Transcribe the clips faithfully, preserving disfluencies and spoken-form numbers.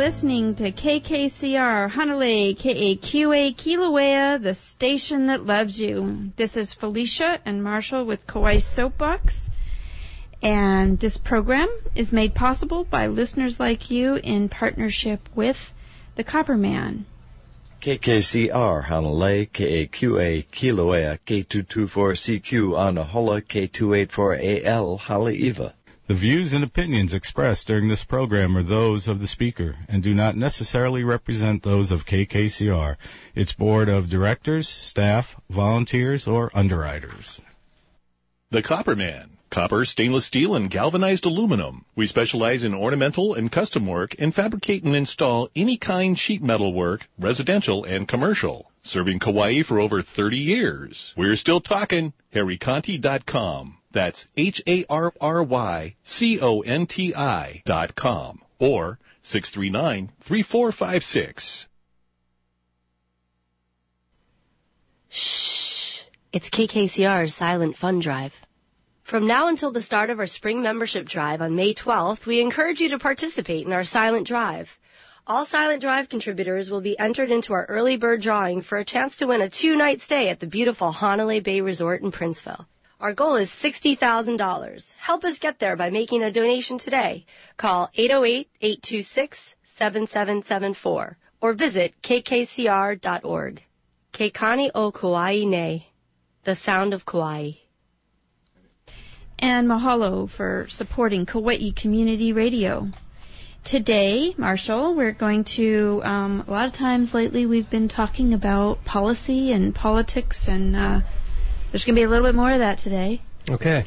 listening to K K C R, Hanalei, K A Q A, Kilauea, the station that loves you. This is Felicia and Marshall with Kauai Soapbox. And this program is made possible by listeners like you in partnership with the Copperman. K K C R, Hanalei, K A Q A, Kilauea, K two two four C Q, Anahola, K two eight four A L, Haleiwa. The views and opinions expressed during this program are those of the speaker and do not necessarily represent those of K K C R, its board of directors, staff, volunteers, or underwriters. The Copperman. Copper, stainless steel, and galvanized aluminum. We specialize in ornamental and custom work and fabricate and install any kind sheet metal work, residential and commercial. Serving Kauai for over thirty years. We're still talking. Harry Conti dot com. That's H A R R Y C O N T I dot com or six three nine, three four five six. Shh. It's K K C R's Silent Fund Drive. From now until the start of our spring membership drive on May twelfth, we encourage you to participate in our Silent Drive. All Silent Drive contributors will be entered into our early bird drawing for a chance to win a two-night stay at the beautiful Hanalei Bay Resort in Princeville. Our goal is sixty thousand dollars. Help us get there by making a donation today. Call eight oh eight, eight two six, seven seven seven four or visit K K C R dot org. Keikani o Kauai nei, the sound of Kauai. And mahalo for supporting Kauai Community Radio. Today, Marshall, we're going to, um, a lot of times lately we've been talking about policy and politics, and uh, there's going to be a little bit more of that today. Okay.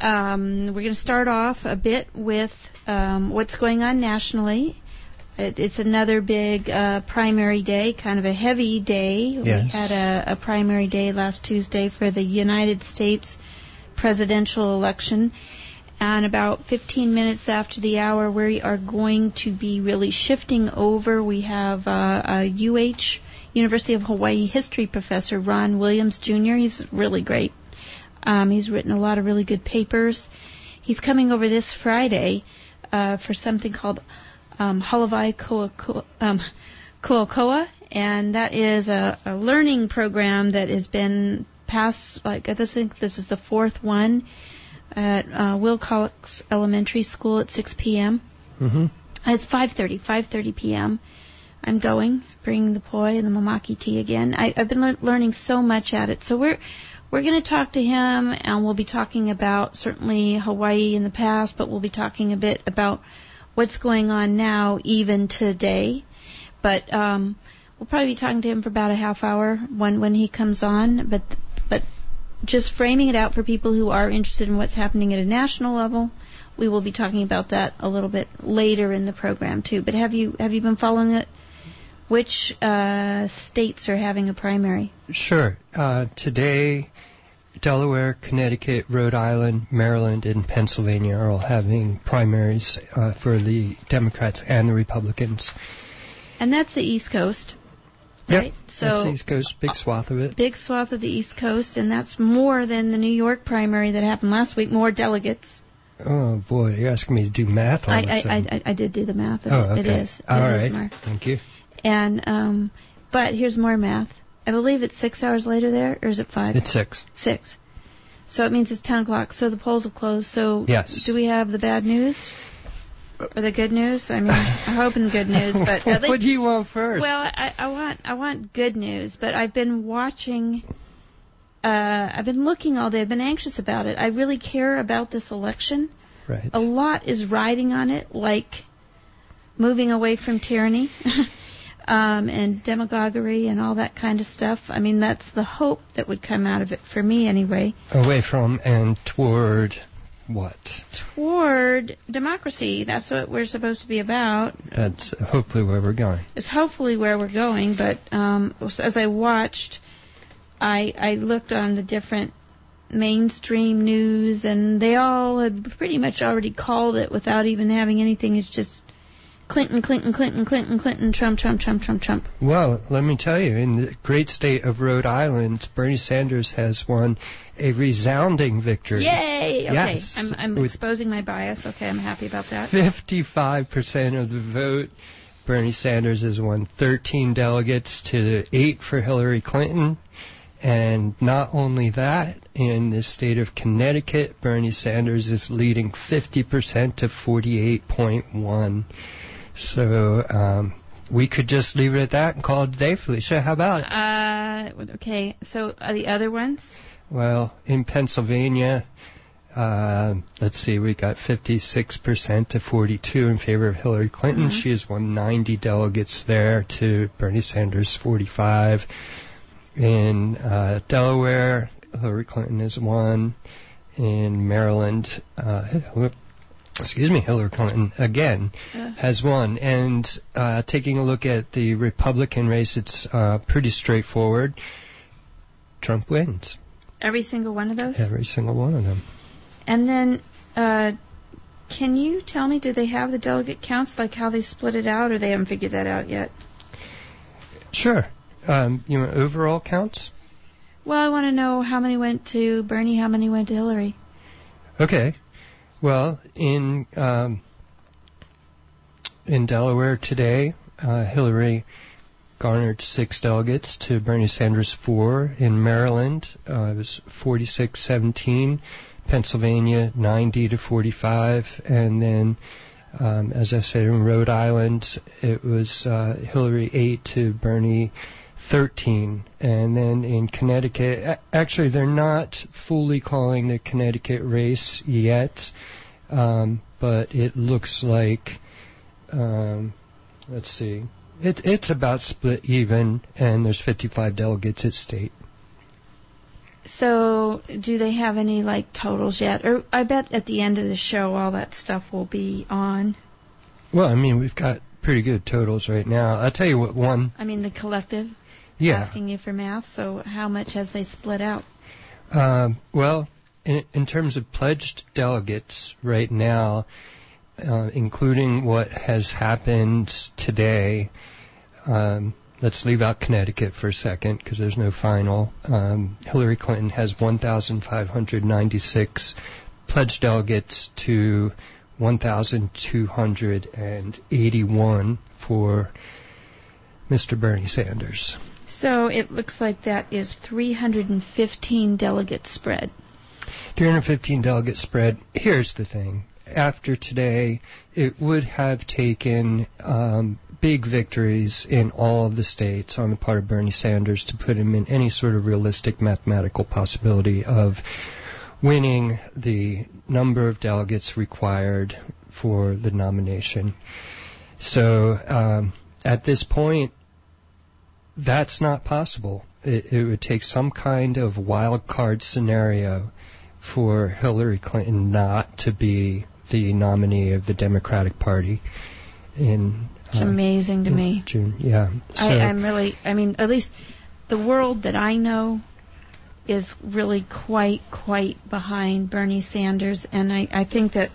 Um, we're going to start off a bit with um, what's going on nationally. It, it's another big uh, primary day, kind of a heavy day. Yes. We had a, a primary day last Tuesday for the United States presidential election. And about fifteen minutes after the hour, we are going to be really shifting over. We have uh, a U H, University of Hawaii history professor, Ron Williams, Junior He's really great. Um, he's written a lot of really good papers. He's coming over this Friday uh, for something called um, Halavai Koa, um, Koakoa, and that is a, a learning program that has been passed, like I think this is the fourth one, at uh, Will Cox Elementary School at six p.m. Mm-hmm. It's five thirty, five thirty p.m. I'm going, bringing the poi and the mamaki tea again. I, I've been le- learning so much at it. So we're we're going to talk to him, and we'll be talking about certainly Hawaii in the past, but we'll be talking a bit about what's going on now, even today. But um, we'll probably be talking to him for about a half hour when when he comes on. But but just framing it out for people who are interested in what's happening at a national level, we will be talking about that a little bit later in the program too. But have you have you been following it? Which uh, states are having a primary? Sure. Uh, today, Delaware, Connecticut, Rhode Island, Maryland, and Pennsylvania are all having primaries uh, for the Democrats and the Republicans. And that's the East Coast. Yep, right? So that's the East Coast, big swath of it. Big swath of the East Coast, and that's more than the New York primary that happened last week, more delegates. Oh, boy, you're asking me to do math all I, of a I, sudden. I, I did do the math of oh, it. okay. It is. All it right, is, Mark. Thank you. And, um, but here's more math. I believe it's six hours later there, or is it five? It's six. Six. So it means it's ten o'clock, so the polls have closed. So yes. Do we have the bad news? Or the good news? I mean, I'm hoping good news, but at least, what do you want first? Well, I, I want I want good news, but I've been watching. Uh, I've been looking all day. I've been anxious about it. I really care about this election. Right. A lot is riding on it, like moving away from tyranny um, and demagoguery and all that kind of stuff. I mean, that's the hope that would come out of it for me, anyway. Away from and toward. What? Toward democracy. That's what we're supposed to be about. That's hopefully where we're going. It's hopefully where we're going, but um, as I watched, I, I looked on the different mainstream news, and they all had pretty much already called it without even having anything. It's just Clinton, Clinton, Clinton, Clinton, Clinton, Trump, Trump, Trump, Trump, Trump. Well, let me tell you, in the great state of Rhode Island, Bernie Sanders has won a resounding victory. Yay! Okay, yes, I'm, I'm exposing my bias. Okay, I'm happy about that. fifty-five percent of the vote, Bernie Sanders has won thirteen delegates to eight for Hillary Clinton. And not only that, in the state of Connecticut, Bernie Sanders is leading fifty percent to forty-eight point one. So um, we could just leave it at that and call it a day, Felicia. How about it? Uh, okay, so are the other ones? Well, in Pennsylvania, uh, let's see, we got fifty-six percent to forty-two in favor of Hillary Clinton. Mm-hmm. She has won ninety delegates there to Bernie Sanders' forty-five. In uh, Delaware, Hillary Clinton has won. In Maryland, uh, excuse me, Hillary Clinton again uh. has won. And uh, taking a look at the Republican race, it's uh, pretty straightforward. Trump wins. Every single one of those? Every single one of them. And then, uh, can you tell me, do they have the delegate counts, like how they split it out, or they haven't figured that out yet? Sure. Um, you want overall counts? Well, I want to know how many went to Bernie, how many went to Hillary. Okay. Well, in um, in Delaware today, uh, Hillary garnered six delegates to Bernie Sanders four. In Maryland, uh, it was forty-six seventeen. Pennsylvania, ninety to forty-five. And then, um, as I said, in Rhode Island, it was uh, Hillary eight to Bernie thirteen. And then in Connecticut, actually they're not fully calling the Connecticut race yet, um, but it looks like, um, let's see, it, it's about split even, and there's fifty-five delegates at state. So do they have any, like, totals yet? Or I bet at the end of the show all that stuff will be on. Well, I mean, we've got pretty good totals right now. I'll tell you what one... I mean, the collective? Yeah. Asking you for math, so how much has they split out? Um, well, in, in terms of pledged delegates right now, uh, including what has happened today, um, let's leave out Connecticut for a second because there's no final. Um, Hillary Clinton has one thousand five hundred ninety-six pledged delegates to one thousand two hundred eighty-one for Mister Bernie Sanders. So it looks like that is three hundred fifteen delegate spread. three hundred fifteen delegate spread. Here's the thing. After today, it would have taken um, big victories in all of the states on the part of Bernie Sanders to put him in any sort of realistic mathematical possibility of winning the number of delegates required for the nomination. So um, at this point, that's not possible. It, it would take some kind of wild card scenario for Hillary Clinton not to be the nominee of the Democratic Party in It's uh, amazing to me. June, yeah. So, I, I'm really, I mean, at least the world that I know is really quite, quite behind Bernie Sanders, and I, I think that,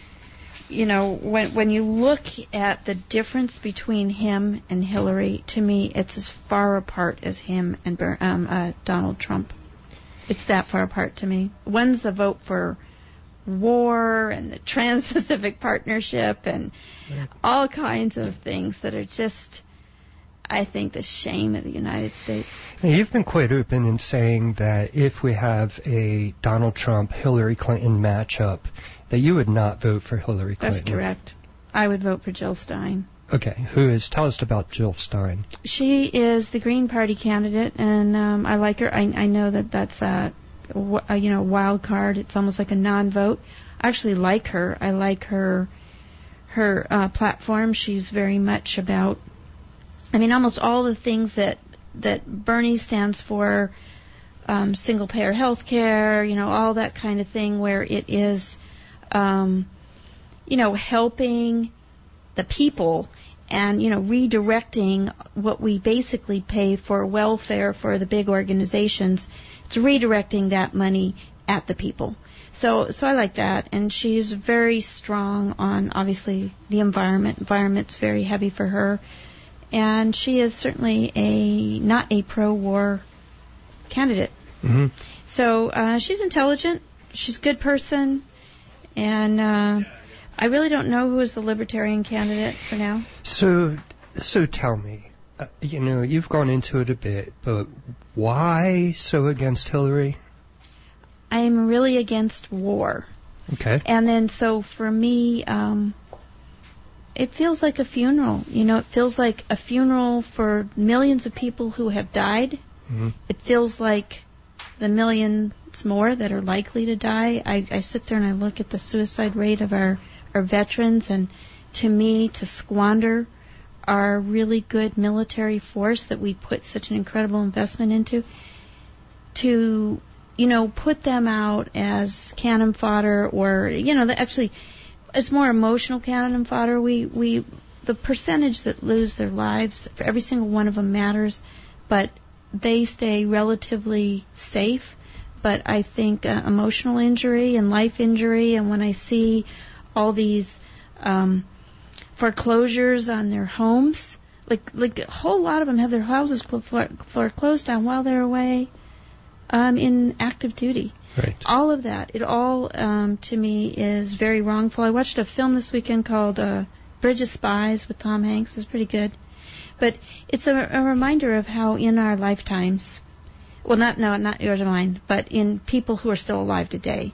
you know, when when you look at the difference between him and Hillary, to me, it's as far apart as him and Ber- um, uh, Donald Trump. It's that far apart to me. One's a vote for war and the Trans-Pacific Partnership and right. all kinds of things that are just, I think, the shame of the United States. Now, you've been quite open in saying that if we have a Donald Trump-Hillary Clinton matchup, that you would not vote for Hillary Clinton. That's correct. I would vote for Jill Stein. Okay. Who is? Tell us about Jill Stein. She is the Green Party candidate, and um, I like her. I, I know that that's a, a you know wild card. It's almost like a non-vote. I actually like her. I like her her uh, platform. She's very much about. I mean, almost all the things that that Bernie stands for, um, single-payer health care, you know, all that kind of thing, where it is, um, you know, helping the people and, you know, redirecting what we basically pay for welfare for the big organizations. It's redirecting that money at the people. So, so I like that. And she's very strong on, obviously, the environment. Environment's very heavy for her. And she is certainly a not a pro-war candidate. Mm-hmm. So uh, she's intelligent. She's a good person. And uh, I really don't know who is the Libertarian candidate for now. So So tell me, uh, you know, you've gone into it a bit, but why so against Hillary? I'm really against war. Okay. And then so for me, um, it feels like a funeral. You know, it feels like a funeral for millions of people who have died. Mm-hmm. It feels like the millions more that are likely to die. I, I sit there and I look at the suicide rate of our, our veterans, and to me, to squander our really good military force that we put such an incredible investment into, to, you know, put them out as cannon fodder, or, you know, the, actually, it's more emotional cannon fodder. We, we, the percentage that lose their lives, for every single one of them matters, but they stay relatively safe. But I think uh, emotional injury and life injury, and when I see all these um, foreclosures on their homes, like like a whole lot of them have their houses foreclosed on while they're away um, in active duty. Right. All of that, it all um, to me is very wrongful. I watched a film this weekend called uh, Bridge of Spies with Tom Hanks. It was pretty good. But it's a, a reminder of how in our lifetimes, well, not no, not yours or mine, but in people who are still alive today,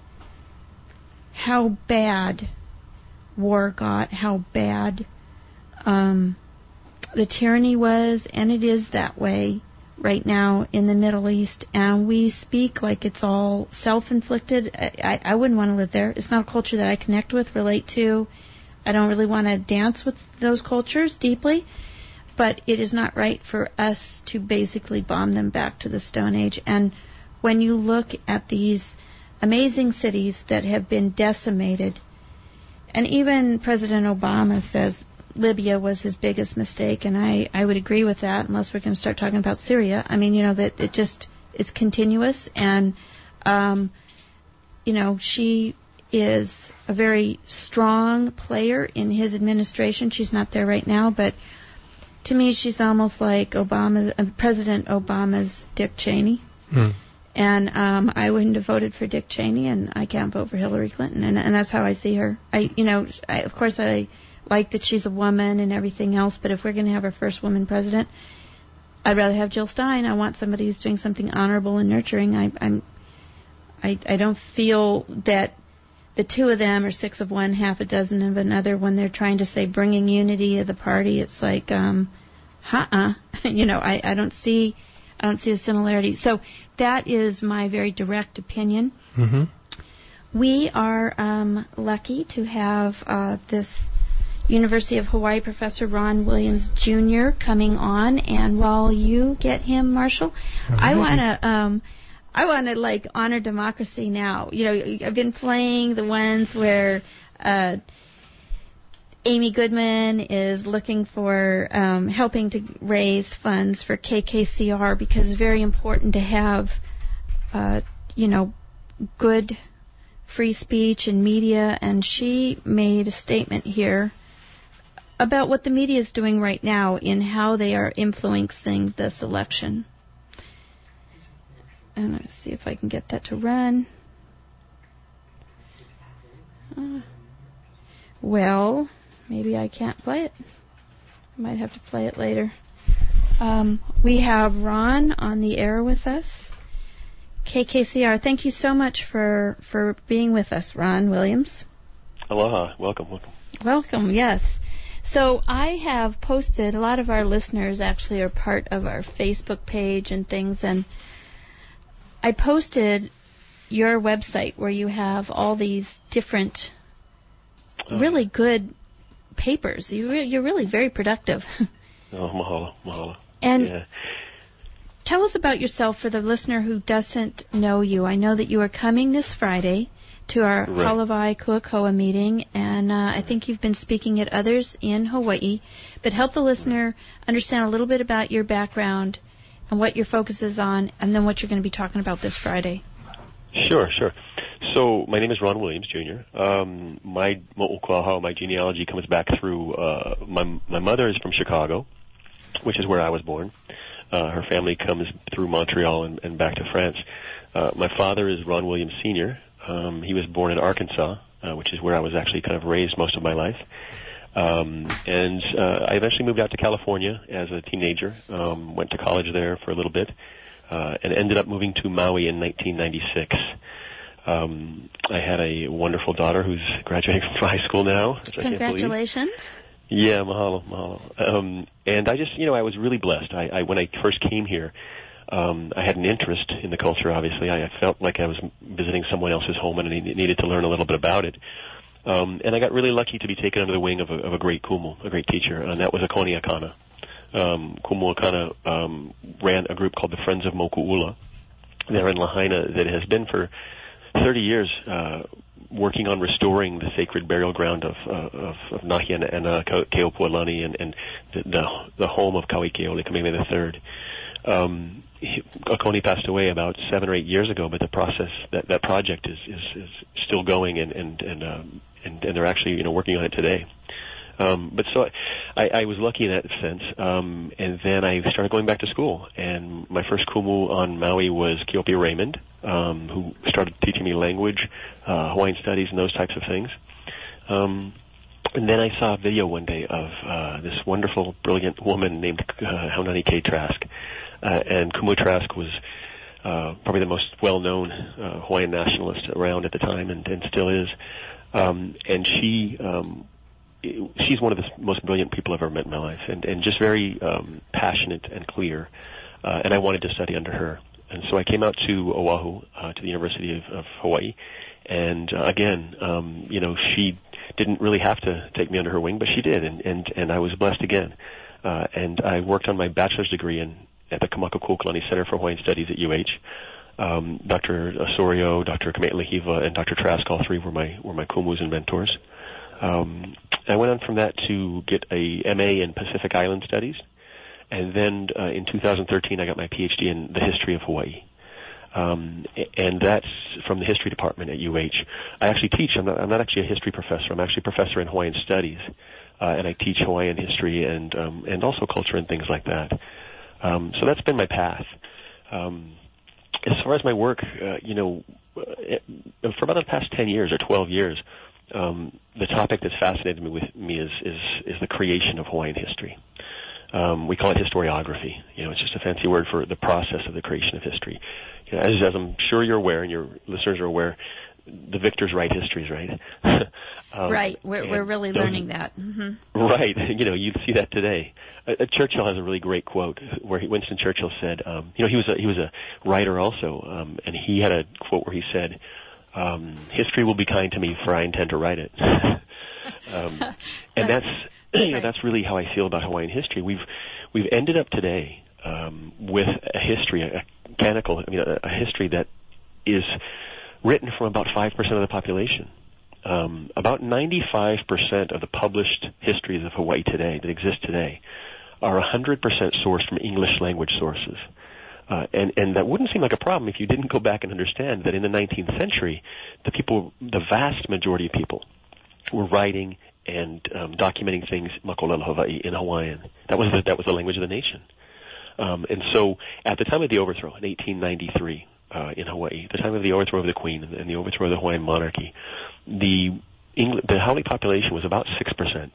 how bad war got, how bad um, the tyranny was, and it is that way right now in the Middle East, and we speak like it's all self-inflicted. I, I, I wouldn't want to live there. It's not a culture that I connect with, relate to. I don't really want to dance with those cultures deeply. But it is not right for us to basically bomb them back to the Stone Age. And when you look at these amazing cities that have been decimated, and even President Obama says Libya was his biggest mistake, and I, I would agree with that, unless we're going to start talking about Syria. I mean, you know, that it just, it's continuous, and, um, you know, she is a very strong player in his administration. She's not there right now, but to me, she's almost like Obama, uh, President Obama's Dick Cheney. Mm. And um, I wouldn't have voted for Dick Cheney, and I can't vote for Hillary Clinton. And, and that's how I see her. I, you know, I, of course, I like that she's a woman and everything else. But if we're going to have our first woman president, I'd rather have Jill Stein. I want somebody who's doing something honorable and nurturing. I, I'm, I, I don't feel that the two of them are six of one, half a dozen of another when they're trying to say bringing unity of the party. It's like, um, uh-uh. you know, I, I don't see, I don't see a similarity. So that is my very direct opinion. Mm-hmm. We are um, lucky to have uh, this University of Hawaii professor, Ron Williams Junior, coming on. And while you get him, Marshall, All right. I want to... Um, I want to, like, honor democracy now. You know, I've been playing the ones where uh, Amy Goodman is looking for, um, helping to raise funds for K K C R, because it's very important to have, uh, you know, good free speech and media. And she made a statement here about what the media is doing right now in how they are influencing this election. And let's see if I can get that to run. Uh, well, maybe I can't play it. I might have to play it later. Um, we have Ron on the air with us. K K C R, thank you so much for, for being with us, Ron Williams. Aloha. Welcome, welcome. Welcome, yes. So I have posted, a lot of our listeners actually are part of our Facebook page and things, and I posted your website where you have all these different really good papers. You re- you're really very productive. Oh, mahalo, mahalo. And yeah. Tell us about yourself for the listener who doesn't know you. I know that you are coming this Friday to our Right. Hawaii Kuakoa meeting, and uh, I think you've been speaking at others in Hawaii. But help the listener understand a little bit about your background and what your focus is on, and then what you're going to be talking about this Friday. Sure, sure. So my name is Ron Williams, Junior Um, my mo'okuahau, my genealogy comes back through, uh, my, my mother is from Chicago, which is where I was born. Uh, her family comes through Montreal and, and back to France. Uh, my father is Ron Williams Senior Um, he was born in Arkansas, uh, which is where I was actually kind of raised most of my life. Um, and uh, I eventually moved out to California as a teenager, um, went to college there for a little bit, uh, and ended up moving to Maui in nineteen ninety-six. Um, I had a wonderful daughter who's graduating from high school now. Which Congratulations. I can't believe. Yeah, mahalo, mahalo. Um, and I just, you know, I was really blessed. I, I when I first came here, um, I had an interest in the culture, obviously. I, I felt like I was visiting someone else's home and I needed to learn a little bit about it. Um, and I got really lucky to be taken under the wing of a, of a great kumu, a great teacher, and that was Akoni Akana. Um, Kumu Akana um, ran a group called the Friends of Moku'ula there in Lahaina that has been for thirty years uh, working on restoring the sacred burial ground of uh, of, of Nahi and, and uh, Keopuolani and, and the, the the home of Kauikeole Kamehameha the Third. Um, he, Akoni passed away about seven or eight years ago, but the process that that project is is, is still going, and and and, um, and and they're actually you know working on it today. Um, but so I, I was lucky in that sense, um, and then I started going back to school. And my first kumu on Maui was Keopia Raymond, um, who started teaching me language, uh, Hawaiian studies, and those types of things. Um, and then I saw a video one day of uh, this wonderful, brilliant woman named uh, Haunani K. Trask, uh, and Kumu Trask was uh, probably the most well-known uh, Hawaiian nationalist around at the time, and, and still is. Um, and she um, she's one of the most brilliant people I've ever met in my life, and, and just very um, passionate and clear. Uh, and I wanted to study under her. And so I came out to Oahu, uh, to the University of, of Hawaii. And uh, again, um, you know, she didn't really have to take me under her wing, but she did, and, and, and I was blessed again. Uh, and I worked on my bachelor's degree in, at the Kamakakuokalani Center for Hawaiian Studies at U H. Um, Doctor Osorio, Doctor Kame'elehiva, and Doctor Trask, all three were my were my kumus and mentors. Um, I went on from that to get a M A in Pacific Island Studies, and then uh, in two thousand thirteen I got my P H D in the history of Hawaii, um, and that's from the history department at U H. I actually teach. I'm not, I'm not actually a history professor. I'm actually a professor in Hawaiian Studies, uh, and I teach Hawaiian history and um, and also culture and things like that. Um, so that's been my path. Um, as far as my work, uh, you know, uh, for about the past ten years or twelve years. Um, the topic that's fascinated me with me is, is, is the creation of Hawaiian history. Um, we call it historiography. You know, it's just a fancy word for the process of the creation of history. You know, as, as I'm sure you're aware, and your listeners are aware, the victors write histories, right? um, right. We're, we're really those, learning that. Mm-hmm. Right. You know, you see that today. Uh, Churchill has a really great quote where he, Winston Churchill said, um, you know, he was a, he was a writer also, um, and he had a quote where he said, Um, history will be kind to me, for I intend to write it. um, and that's, you know, that's really how I feel about Hawaiian history. We've we've ended up today um, with a history, a canonical, I mean, a, a history that is written from about five percent of the population. Um, about ninety-five percent of the published histories of Hawaii today that exist today are one hundred percent sourced from English language sources. Uh, and, and that wouldn't seem like a problem if you didn't go back and understand that in the nineteenth century, the people, the vast majority of people, were writing and um, documenting things makolelo Hawaii in Hawaiian. That was the, that was the language of the nation. Um, and so, at the time of the overthrow in eighteen ninety-three uh, in Hawaii, the time of the overthrow of the Queen and the overthrow of the Hawaiian monarchy, the Engl- the Hawaii population was about six percent.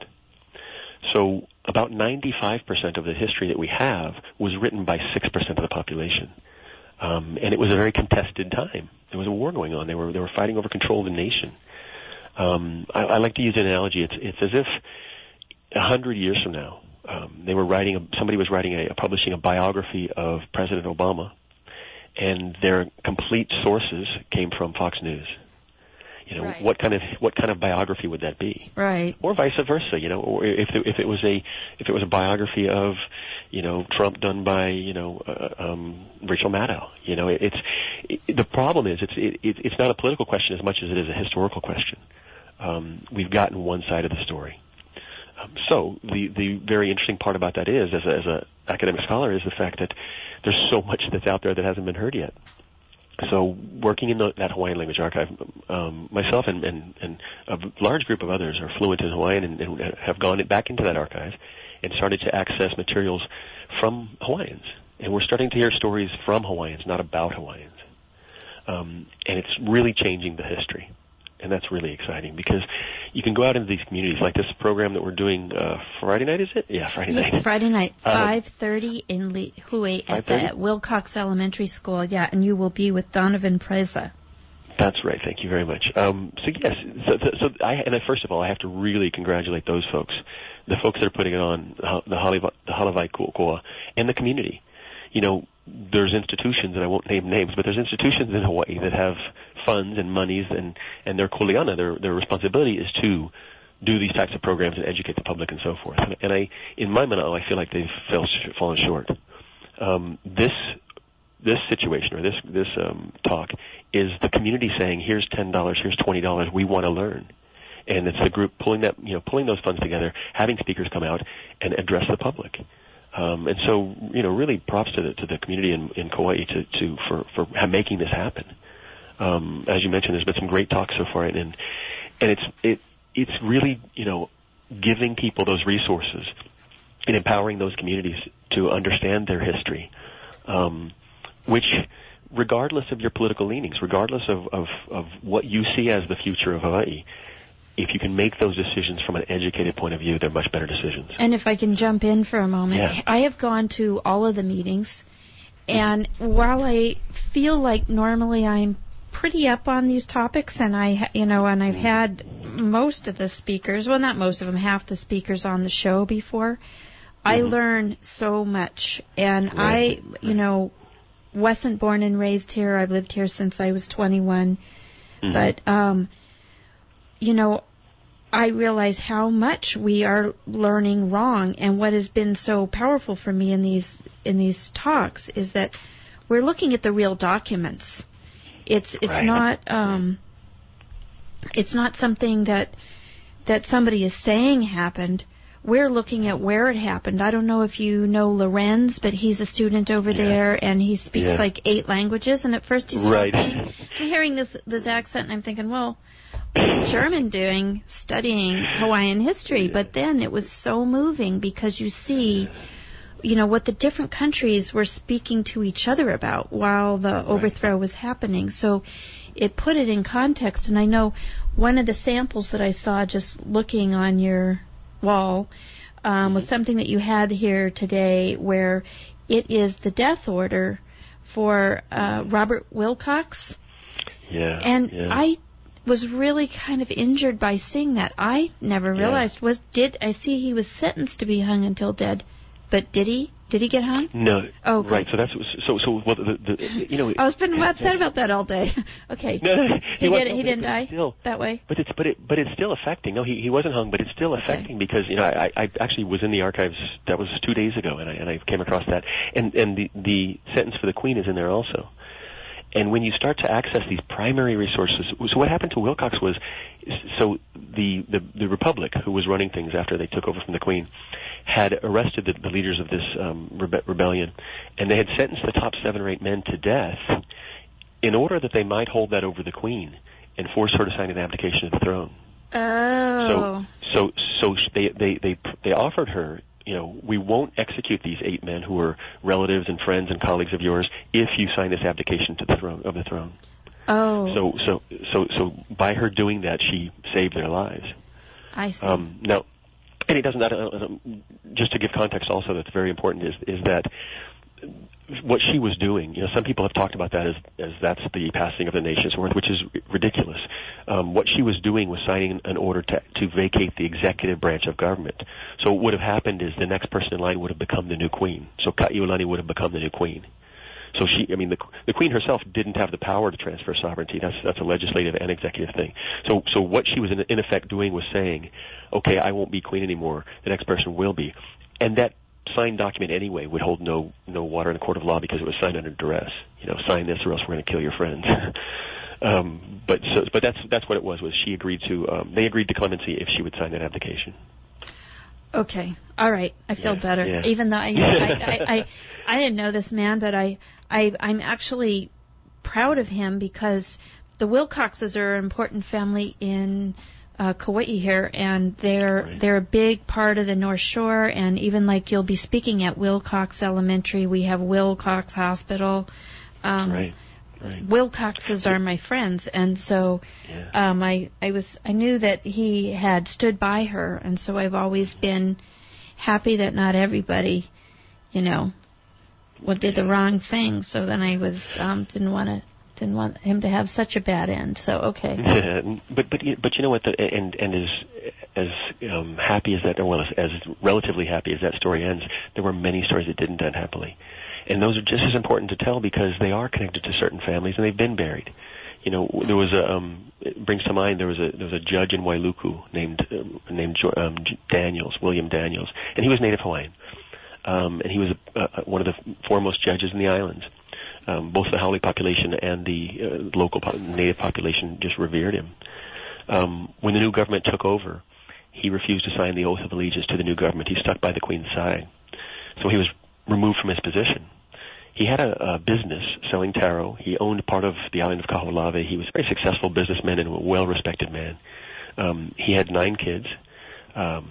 So about ninety-five percent of the history that we have was written by six percent of the population. Um, and it was a very contested time. There was a war going on. They were they were fighting over control of the nation. Um, I, I like to use an analogy. It's, it's as if a hundred years from now, um, they were writing. A, somebody was writing a, publishing a biography of President Obama, and their complete sources came from Fox News. You know, right. what kind of what kind of biography would that be? Right. Or vice versa. You know, or if it, if it was a if it was a biography of, you know, Trump done by you know uh, um, Rachel Maddow. You know, it, it's it, the problem is it's it, it's not a political question as much as it is a historical question. Um, we've gotten one side of the story. Um, so the the very interesting part about that is, as a, as a academic scholar, is the fact that there's so much that's out there that hasn't been heard yet. So working in the, that Hawaiian language archive, um, myself and, and, and a large group of others are fluent in Hawaiian and, and have gone back into that archive and started to access materials from Hawaiians. And we're starting to hear stories from Hawaiians, not about Hawaiians. Um, and it's really changing the history. And that's really exciting because you can go out into these communities, like this program that we're doing uh, Friday night, is it? Yeah, Friday night. Yeah, Friday night, Um, five thirty in Lihue at five thirty? the Wilcox Elementary School. Yeah, and you will be with Donovan Preza. That's right. Thank you very much. Um, so yes, so, so, so I, and I, first of all, I have to really congratulate those folks, the folks that are putting it on, the Halavai, the Halavai Kuokoa, and the community. You know, there's institutions, and I won't name names, but there's institutions in Hawaii that have funds and monies, and and their kuleana, their their responsibility is to do these types of programs and educate the public and so forth. And, and I, in my mind, I feel like they've fell, fallen short. Um, this. This situation or this this um, talk is the community saying, "Here's ten dollars, here's twenty dollars. We want to learn," and it's the group pulling that you know pulling those funds together, having speakers come out and address the public. Um, and so, you know, really props to the to the community in, in Kauai to, to for for making this happen. Um, as you mentioned, there's been some great talks so far, and and it's it it's really you know giving people those resources and empowering those communities to understand their history. Um, which, regardless of your political leanings, regardless of, of, of what you see as the future of Hawaii, if you can make those decisions from an educated point of view, they're much better decisions. And if I can jump in for a moment, yeah. I have gone to all of the meetings, and while I feel like normally I'm pretty up on these topics, and I, you know, and I've had most of the speakers, well, not most of them, half the speakers on the show before, mm-hmm. I learn so much, and right. I, you know, wasn't born and raised here. I've lived here since I was twenty-one. Mm-hmm. But, um, you know, I realize how much we are learning wrong. And what has been so powerful for me in these in these talks is that we're looking at the real documents. It's it's right. not um, it's not something that that somebody is saying happened. We're looking at where it happened. I don't know if you know Lorenz, but he's a student over yeah. there, and he speaks yeah. like eight languages. And at first he's right. talking, I'm hearing this this accent, and I'm thinking, well, what's a German doing studying Hawaiian history? Yeah. But then it was so moving because you see, you know, what the different countries were speaking to each other about while the right. overthrow was happening. So it put it in context. And I know one of the samples that I saw just looking on your wall um, was something that you had here today, where it is the death order for uh, Robert Wilcox. Yeah. And yeah. I was really kind of injured by seeing that. I never realized yeah. was did I see he was sentenced to be hung until dead, but did he? Did he get hung? No. Oh, okay. Right. So that's so. So well, the, the you know. I was been upset about that all day. Okay. No, no, no, he, he did. He didn't die still, that way. But it's but it but it's still affecting. No, he he wasn't hung, but it's still affecting okay. because you know I I actually was in the archives. That was two days ago, and I and I came across that, and and the the sentence for the Queen is in there also. And when you start to access these primary resources, so what happened to Wilcox was, so the, the, the Republic, who was running things after they took over from the Queen, had arrested the, the leaders of this um, rebe- rebellion, and they had sentenced the top seven or eight men to death in order that they might hold that over the Queen and force her to sign an abdication of the throne. Oh. So, so, so they, they, they, they offered her, you know, we won't execute these eight men who are relatives and friends and colleagues of yours if you sign this abdication to the throne of the throne. Oh. So, so, so, so by her doing that, she saved their lives. I see. Um, now, and it doesn't. Uh, just to give context, also, that's very important is is that what she was doing. You know, some people have talked about that as as that's the passing of the nation's worth, which is ridiculous. Um, what she was doing was signing an order to to vacate the executive branch of government. So what would have happened is the next person in line would have become the new queen. So Kaiulani would have become the new queen. So she, I mean, the the queen herself didn't have the power to transfer sovereignty. That's that's a legislative and executive thing. So so what she was in, in effect doing was saying, okay, I won't be queen anymore. The next person will be, and that signed document anyway would hold no no water in a court of law because it was signed under duress. You know, sign this or else we're going to kill your friends. um, but so, but that's that's what it was. Was she agreed to? Um, they agreed to clemency if she would sign that abdication. Okay, all right. I feel yeah, better, yeah. even though I, I, I, I I didn't know this man, but I I I'm actually proud of him because the Wilcoxes are an important family in Uh, Kauai here, and they're right. they're a big part of the North Shore, and even like you'll be speaking at Wilcox Elementary, we have Wilcox Hospital. Um, right. right. Wilcoxes are my friends, and so Yeah. um, I I was I knew that he had stood by her, and so I've always been happy that not everybody, you know, well, did the wrong thing. So then I was um, didn't want to didn't want him to have such a bad end. So okay. Yeah, but but but you know what? The, and and as as um, happy as that, or well, as, as relatively happy as that story ends, there were many stories that didn't end happily, and those are just as important to tell because they are connected to certain families and they've been buried. You know, there was a um, it brings to mind there was a there was a judge in Wailuku named uh, named um, Daniels, William Daniels, and he was Native Hawaiian, um, and he was uh, one of the foremost judges in the islands. Um, both the Haole population and the uh, local po- native population just revered him. Um, when the new government took over, he refused to sign the oath of allegiance to the new government. He stuck by the Queen's side. So he was removed from his position. He had a, a business selling taro. He owned part of the island of Kaho'olawe. He was a very successful businessman and a well-respected man. Um, he had nine kids. Um,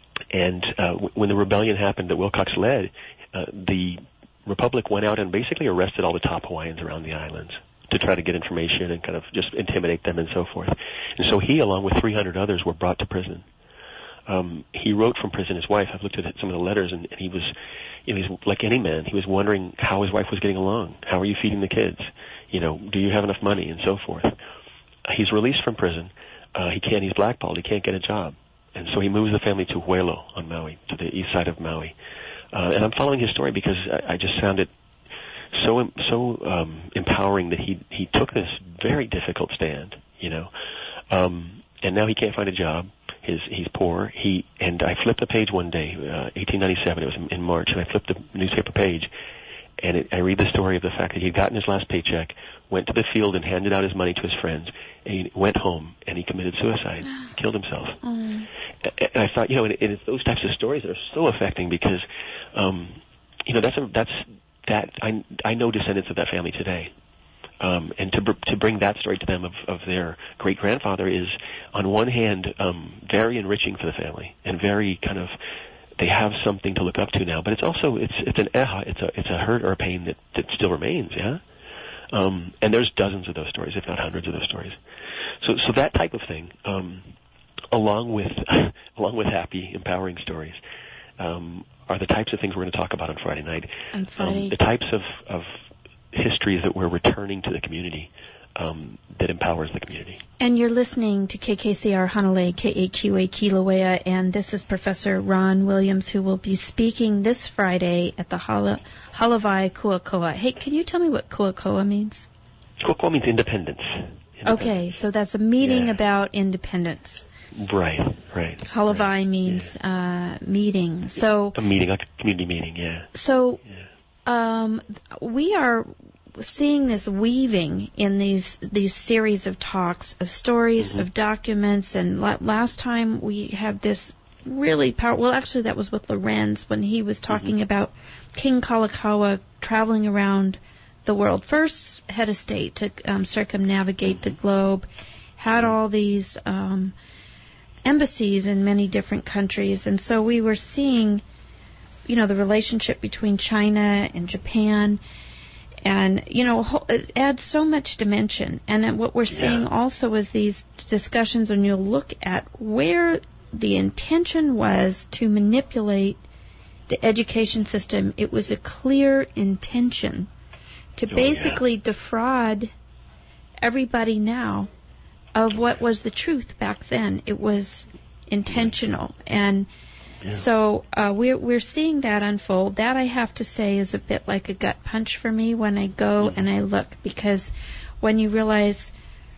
and uh, w- when the rebellion happened that Wilcox led, uh, the Republic went out and basically arrested all the top Hawaiians around the islands to try to get information and kind of just intimidate them and so forth. And so he, along with three hundred others, were brought to prison. Um, he wrote from prison. His wife, I've looked at some of the letters, and, and he was, you know, he's like any man. He was wondering how his wife was getting along. How are you feeding the kids? You know, do you have enough money and so forth? Uh, he's released from prison. Uh, he can't. He's blackballed. He can't get a job, and so he moves the family to Huelo on Maui, to the east side of Maui. Uh, and I'm following his story because I, I just found it so so um, empowering that he he took this very difficult stand, you know, um, and now he can't find a job. His he's poor. He and I flipped the page one day, uh, eighteen ninety-seven. It was in, in March, and I flipped the newspaper page, and it, I read the story of the fact that he had gotten his last paycheck, went to the field and handed out his money to his friends, and he went home and he committed suicide, killed himself. Mm. And I thought, you know, and it's those types of stories that are so affecting because, um, you know, that's a, that's that I I know descendants of that family today, um, and to br- to bring that story to them of, of their great grandfather is, on one hand, um, very enriching for the family and very kind of they have something to look up to now. But it's also it's it's an eha, it's a it's a hurt or a pain that that still remains, yeah. Um, and there's dozens of those stories, if not hundreds of those stories. So so that type of thing. Um, along with along with happy, empowering stories, um, are the types of things we're going to talk about on Friday night. On Friday. Um, the types of, of histories that we're returning to the community um, that empowers the community. And you're listening to K K C R Hanalei, K A Q A Kilauea, and this is Professor Ron Williams, who will be speaking this Friday at the Hala, Halavai Kuakoa. Hey, can you tell me what Kuakoa means? Kuakoa means independence. independence. Okay, so that's a meeting Yeah. about independence. Right, right. Halavai right. means yeah. uh, meeting. So, a meeting, like a community meeting, yeah. so yeah. um, we are seeing this weaving in these these series of talks, of stories, mm-hmm. of documents, and la- last time we had this really powerful, well, actually that was with Lorenz when he was talking mm-hmm. about King Kalakaua traveling around the world, first head of state to um, circumnavigate mm-hmm. the globe, had all these um, embassies in many different countries, and so we were seeing, you know, the relationship between China and Japan, and, you know, it adds so much dimension. And what we're seeing yeah. also is these discussions, and you'll look at where the intention was to manipulate the education system. It was a clear intention to oh, basically yeah. defraud everybody now of what was the truth back then. It was intentional. And yeah. so uh, we're, we're seeing that unfold. That, I have to say, is a bit like a gut punch for me when I go mm-hmm. and I look, because when you realize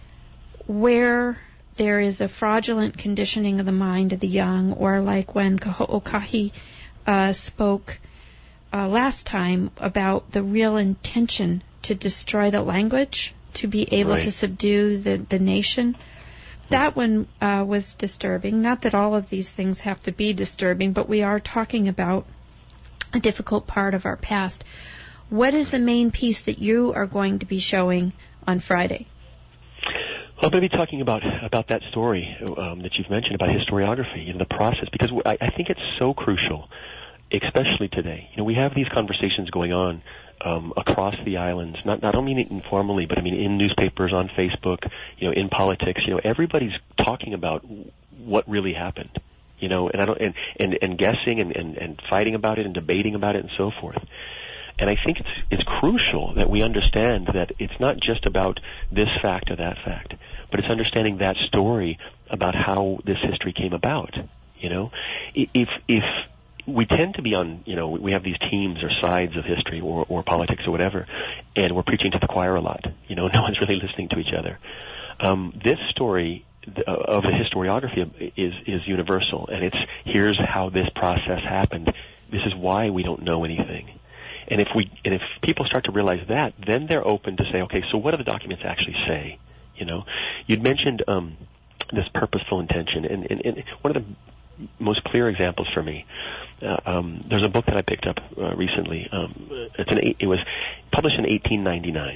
where there is a fraudulent conditioning of the mind of the young, or like when Kaho'okahi uh, spoke uh, last time about the real intention to destroy the language, to be able right. to subdue the, the nation. That one uh, was disturbing. Not that all of these things have to be disturbing, but we are talking about a difficult part of our past. What is the main piece that you are going to be showing on Friday? Well, I'm going to be talking about about that story um, that you've mentioned about historiography and the process, because I, I think it's so crucial, especially today. You know, we have these conversations going on um, across the islands. Not not only informally, but I mean in newspapers, on Facebook, you know, in politics. You know, everybody's talking about what really happened. You know, and I don't and and, and guessing and, and, and fighting about it and debating about it and so forth. And I think it's it's crucial that we understand that it's not just about this fact or that fact, but it's understanding that story about how this history came about. You know, if if we tend to be on, you know, we have these teams or sides of history or, or politics or whatever, and we're preaching to the choir a lot. You know, no one's really listening to each other. Um, this story of the historiography is is universal, and it's here's how this process happened. This is why we don't know anything. And if we and if people start to realize that, then they're open to say, okay, so what do the documents actually say? You know, you'd mentioned um, this purposeful intention, and, and, and one of the most clear examples for me. Uh, um, there's a book that I picked up uh, recently. Um, it's an it was published in eighteen ninety-nine.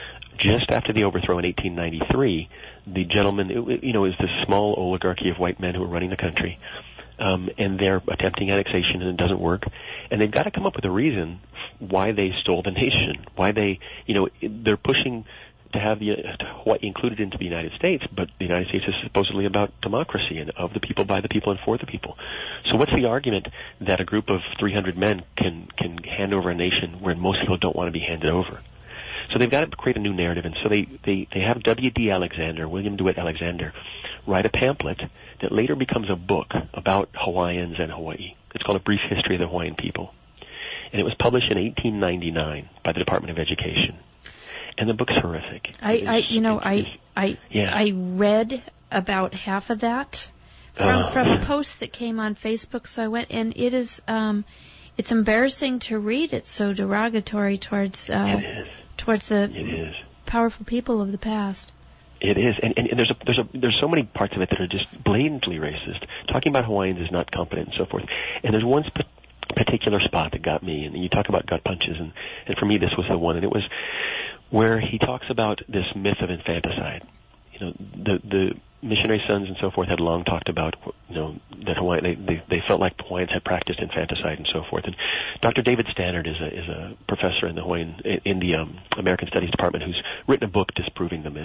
Just after the overthrow in eighteen ninety-three, the gentleman, it, you know, is this small oligarchy of white men who are running the country, um, and they're attempting annexation, and it doesn't work. And they've got to come up with a reason why they stole the nation, why they, you know, they're pushing to have the uh, Hawaii included into the United States, but the United States is supposedly about democracy and of the people, by the people, and for the people. So what's the argument that a group of three hundred men can can hand over a nation where most people don't want to be handed over? So they've got to create a new narrative, and so they, they, they have W D Alexander, William DeWitt Alexander, write a pamphlet that later becomes a book about Hawaiians and Hawaii. It's called A Brief History of the Hawaiian People. And it was published in eighteen ninety-nine by the Department of Education. And the book's horrific. I, I you know, I, I, yeah. I read about half of that from, uh, from a post that came on Facebook, so I went, and it is, um, it's embarrassing to read. It's so derogatory towards, uh, it is. towards the it is. powerful people of the past. It is, and, and, and there's a, there's a, there's so many parts of it that are just blatantly racist. Talking about Hawaiians is not competent and so forth. And there's one sp- particular spot that got me, and you talk about gut punches, and, and for me this was the one, and it was where he talks about this myth of infanticide. You know, the the missionary sons and so forth had long talked about, you know, that Hawaii, they, they, they felt like Hawaiians had practiced infanticide and so forth. And Doctor David Stannard is a is a professor in the Hawaiian in the um, American Studies Department who's written a book disproving the myth.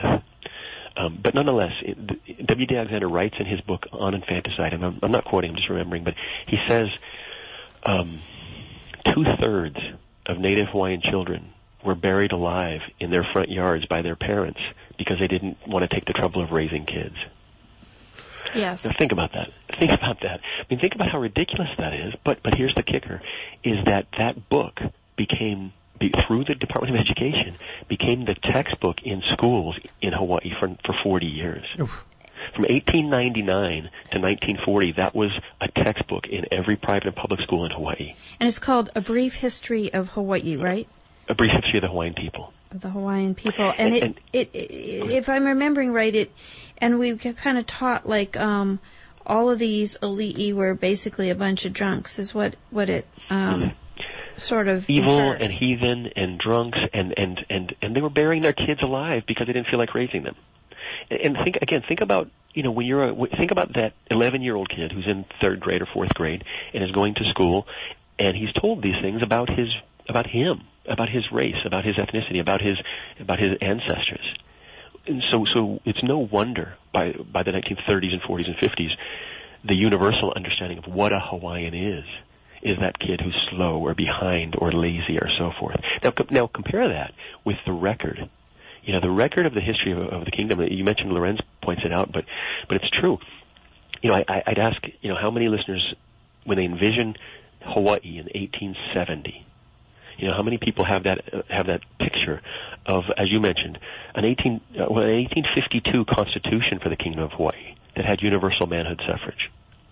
Um, but nonetheless, it, W D Alexander writes in his book on infanticide, and I'm, I'm not quoting, I'm just remembering, but he says um, two-thirds of native Hawaiian children were buried alive in their front yards by their parents because they didn't want to take the trouble of raising kids. Yes. Now think about that. Think about that. I mean, think about how ridiculous that is. But but here's the kicker: is that that book became be, through the Department of Education became the textbook in schools in Hawaii for for forty years. Oof. From eighteen ninety-nine to nineteen forty, that was a textbook in every private and public school in Hawaii. And it's called A Brief History of Hawaii, right? A Brief History of the Hawaiian People. Of the Hawaiian people. And, and, it, and it, it, if I'm remembering right, it, and we kind of taught like um, all of these ali'i were basically a bunch of drunks, is what what it um, mm-hmm. sort of evil infers. And heathen and drunks, and and and and they were burying their kids alive because they didn't feel like raising them. And think again, think about, you know, when you're a, think about that eleven-year-old kid who's in third grade or fourth grade and is going to school, and he's told these things about his about him, about his race, about his ethnicity, about his about his ancestors. And so so it's no wonder by by the nineteen thirties and forties and fifties, the universal understanding of what a Hawaiian is is that kid who's slow or behind or lazy or so forth. Now now compare that with the record. You know, the record of the history of, of the kingdom, you mentioned Lorenz points it out, but but it's true. You know, I, I'd ask, you know, how many listeners, when they envision Hawaii in eighteen seventy, you know, how many people have that uh, have that picture of, as you mentioned, an eighteen uh, well, an eighteen fifty-two Constitution for the Kingdom of Hawaii that had universal manhood suffrage.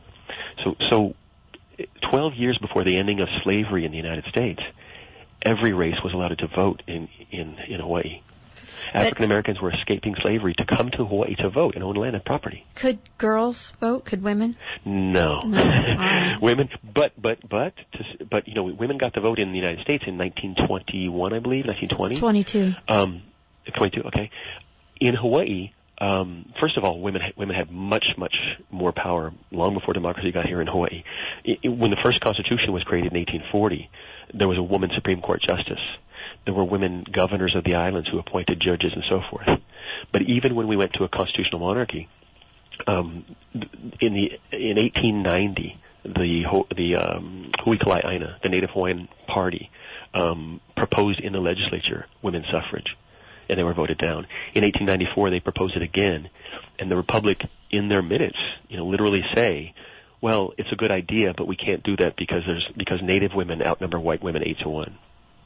So, so twelve years before the ending of slavery in the United States, every race was allowed to vote in in, in Hawaii. African Americans were escaping slavery to come to Hawaii to vote and own land and property. Could girls vote? Could women? No, no. Right. Women. But but but to, but you know, women got the vote in the United States in nineteen twenty-one, I believe, nineteen twenty. Twenty-two. Um, twenty-two. Okay. In Hawaii, um, first of all, women women had much much more power long before democracy got here in Hawaii. It, it, when the first Constitution was created in eighteen forty, there was a woman Supreme Court justice. there were women governors of the islands who appointed judges and so forth. But even when we went to a constitutional monarchy, um, in the in eighteen ninety, the the um, Huikalai Aina, the Native Hawaiian Party, um, proposed in the legislature women's suffrage, and they were voted down. In eighteen ninety-four, they proposed it again, and the Republic, in their minutes, you know, literally say, well, it's a good idea, but we can't do that because there's because Native women outnumber white women eight to one.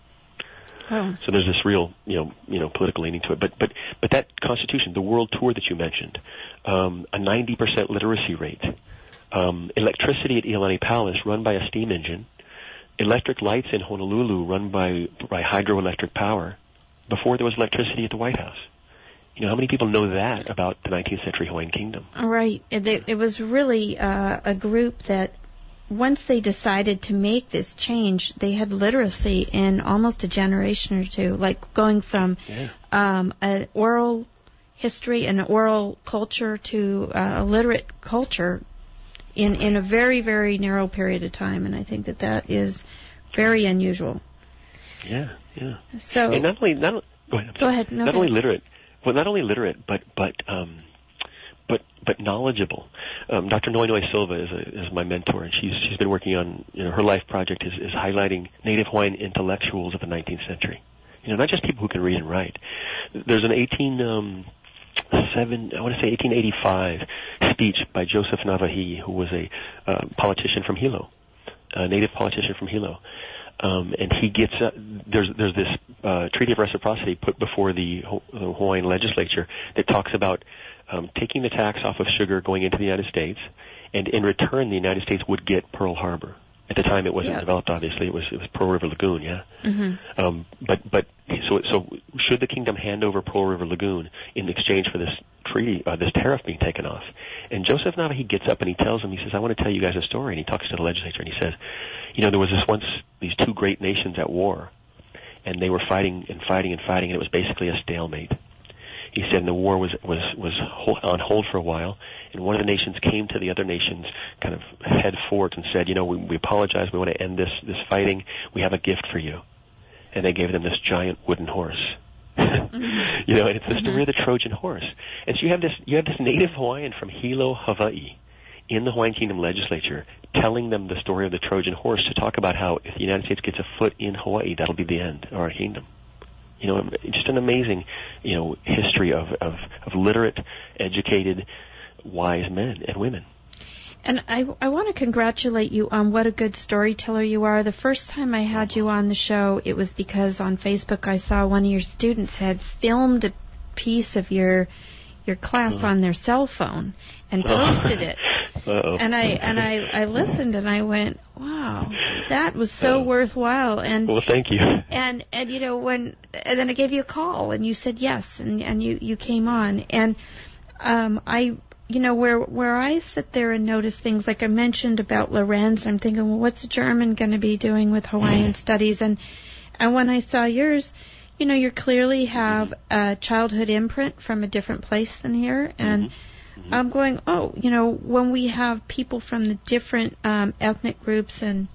Oh. So there's this real, you know, you know, political leaning to it. But but but that Constitution, the world tour that you mentioned, um, a ninety percent literacy rate, um, electricity at Iolani Palace run by a steam engine, electric lights in Honolulu run by by hydroelectric power, before there was electricity at the White House. You know, how many people know that about the nineteenth century Hawaiian Kingdom? Right. It, it was really uh, a group that, once they decided to make this change, they had literacy in almost a generation or two, like going from yeah. um, an oral history and oral culture to uh, a literate culture in, in a very, very narrow period of time. And I think that that is very unusual. Yeah, yeah. So, and not only, not only, go ahead. I'm go sorry. ahead. No, not go only ahead. literate, well, not only literate, but but um, but but knowledgeable. Um, Doctor Noinoi Silva is, a, is my mentor, and she's she's been working on, you know, her life project is, is highlighting Native Hawaiian intellectuals of the nineteenth century. You know, not just people who can read and write. There's an eighteen um, seven, I want to say eighteen eighty-five speech by Joseph Navahi, who was a uh, politician from Hilo, a native politician from Hilo. Um, and he gets uh, there's there's this uh, treaty of reciprocity put before the, Ho- the Hawaiian legislature that talks about um, taking the tax off of sugar going into the United States, and in return the United States would get Pearl Harbor. At the time, it wasn't yeah. developed. Obviously, it was it was Pearl River Lagoon. Yeah. Mm-hmm. Um, but but so so should the kingdom hand over Pearl River Lagoon in exchange for this treaty, uh, this tariff being taken off? And Joseph Navahi gets up and he tells them, he says, I want to tell you guys a story. And he talks to the legislature and he says, you know, there was this once these two great nations at war, and they were fighting and fighting and fighting, and it was basically a stalemate. He said, and the war was was was on hold for a while, and one of the nations came to the other nation's kind of head fort and said, you know, we, we apologize, we want to end this this fighting, we have a gift for you. And they gave them this giant wooden horse. Mm-hmm. You know, and it's the story mm-hmm. of the Trojan horse. And so you have this you have this native Hawaiian from Hilo, Hawaii, in the Hawaiian Kingdom legislature, telling them the story of the Trojan horse to talk about how if the United States gets a foot in Hawaii, that'll be the end of our kingdom. You know, just an amazing, you know, history of, of, of literate, educated, wise men and women. And I, I want to congratulate you on what a good storyteller you are. The first time I had you on the show, it was because on Facebook I saw one of your students had filmed a piece of your your class oh. on their cell phone and posted it. Uh-oh. And I and I, I listened and I went, wow, that was so Uh-oh. worthwhile. And well, thank you. And and you know when and then I gave you a call and you said yes and and you you came on and um I. You know, where where I sit there and notice things, like I mentioned about Lorenz, I'm thinking, well, what's a German going to be doing with Hawaiian studies? And and when I saw yours, you know, you clearly have a childhood imprint from a different place than here. And mm-hmm. I'm going, oh, you know, when we have people from the different um, ethnic groups and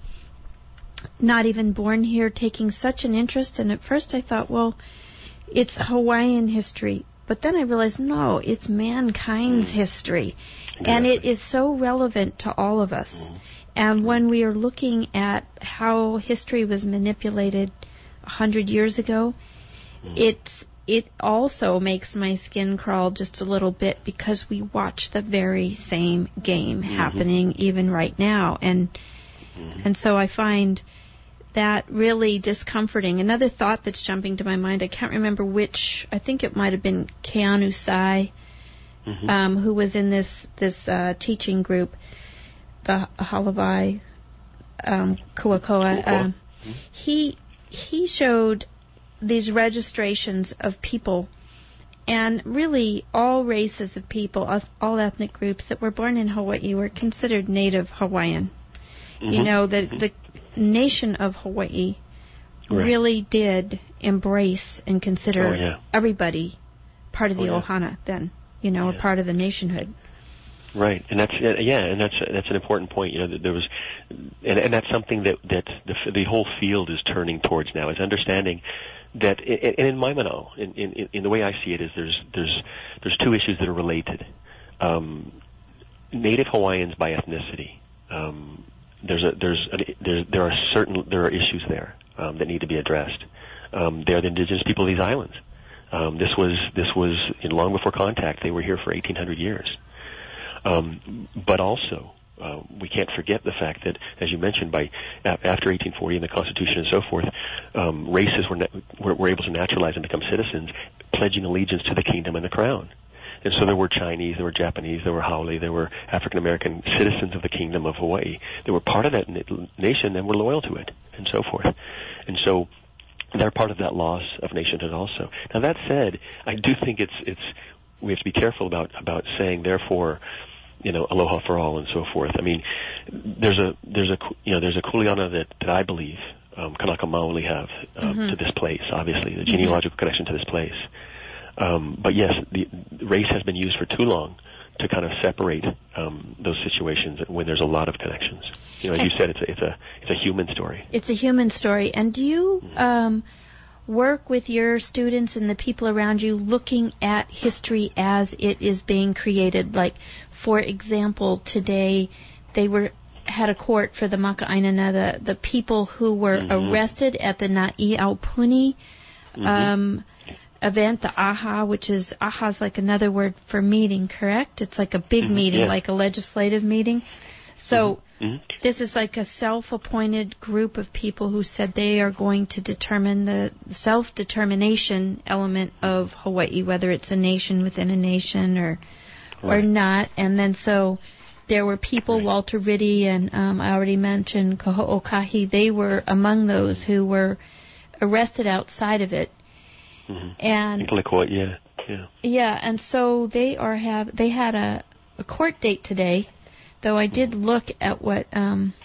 not even born here taking such an interest, and at first I thought, well, it's Hawaiian history. But then I realized, no, it's mankind's history. Exactly. And it is so relevant to all of us. Mm-hmm. And when we are looking at how history was manipulated a hundred years ago, mm-hmm. it's, it also makes my skin crawl just a little bit because we watch the very same game mm-hmm. happening even right now. And mm-hmm. and so I find that really discomforting. Another thought that's jumping to my mind, I can't remember which, I think it might have been Keanu Sai, mm-hmm. um, who was in this this uh, teaching group, the Halavai um, Kuakoa. Um, mm-hmm. He he showed these registrations of people, and really all races of people, all ethnic groups that were born in Hawaii were considered native Hawaiian. Mm-hmm. You know, the the nation of Hawaii right. really did embrace and consider oh, yeah. everybody part of the oh, yeah. Ohana then, you know, yeah. a part of the nationhood. Right, and that's yeah, and that's that's an important point. You know, there was, and, and that's something that that the, the whole field is turning towards now, is understanding that, and in Maimano, in, in, in the way I see it, is there's there's there's two issues that are related. Um, Native Hawaiians by ethnicity. Um, there's a there's a, there there are certain there are issues there um, that need to be addressed. Um, they are the indigenous people of these islands. Um, this was this was in long before contact. They were here for eighteen hundred years. Um, but also, uh, we can't forget the fact that, as you mentioned, by after eighteen forty and the Constitution and so forth, um, races were, na- were were able to naturalize and become citizens, pledging allegiance to the kingdom and the crown. And so there were Chinese, there were Japanese, there were Haole, there were African American citizens of the Kingdom of Hawaii. They were part of that na- nation and were loyal to it, and so forth. And so they're part of that loss of nationhood also. Now that said, I do think it's it's we have to be careful about about saying therefore, you know, aloha for all and so forth. I mean, there's a there's a you know there's a kuleana that that I believe um, Kanaka Maoli have um, mm-hmm. to this place. Obviously, the genealogical mm-hmm. connection to this place. Um, but yes, the, the race has been used for too long to kind of separate um, those situations when there's a lot of connections. You know, as you said, it's a, it's a it's a human story. It's a human story. And do you um, work with your students and the people around you looking at history as it is being created? Like, for example, today they were had a court for the Maka'ainana, the the people who were mm-hmm. arrested at the Na'iaupuni mm-hmm. um, event, the AHA, which is, AHA's like another word for meeting, correct? It's like a big mm-hmm. meeting, yeah. like a legislative meeting. So mm-hmm. this is like a self-appointed group of people who said they are going to determine the self-determination element of Hawaii, whether it's a nation within a nation or right. or not. And then so there were people, right. Walter Ritty and um, I already mentioned Kaho'okahi, they were among those who were arrested outside of it. Mm-hmm. And yeah, yeah, yeah, and so they are have they had a, a court date today. Though I did look at what um,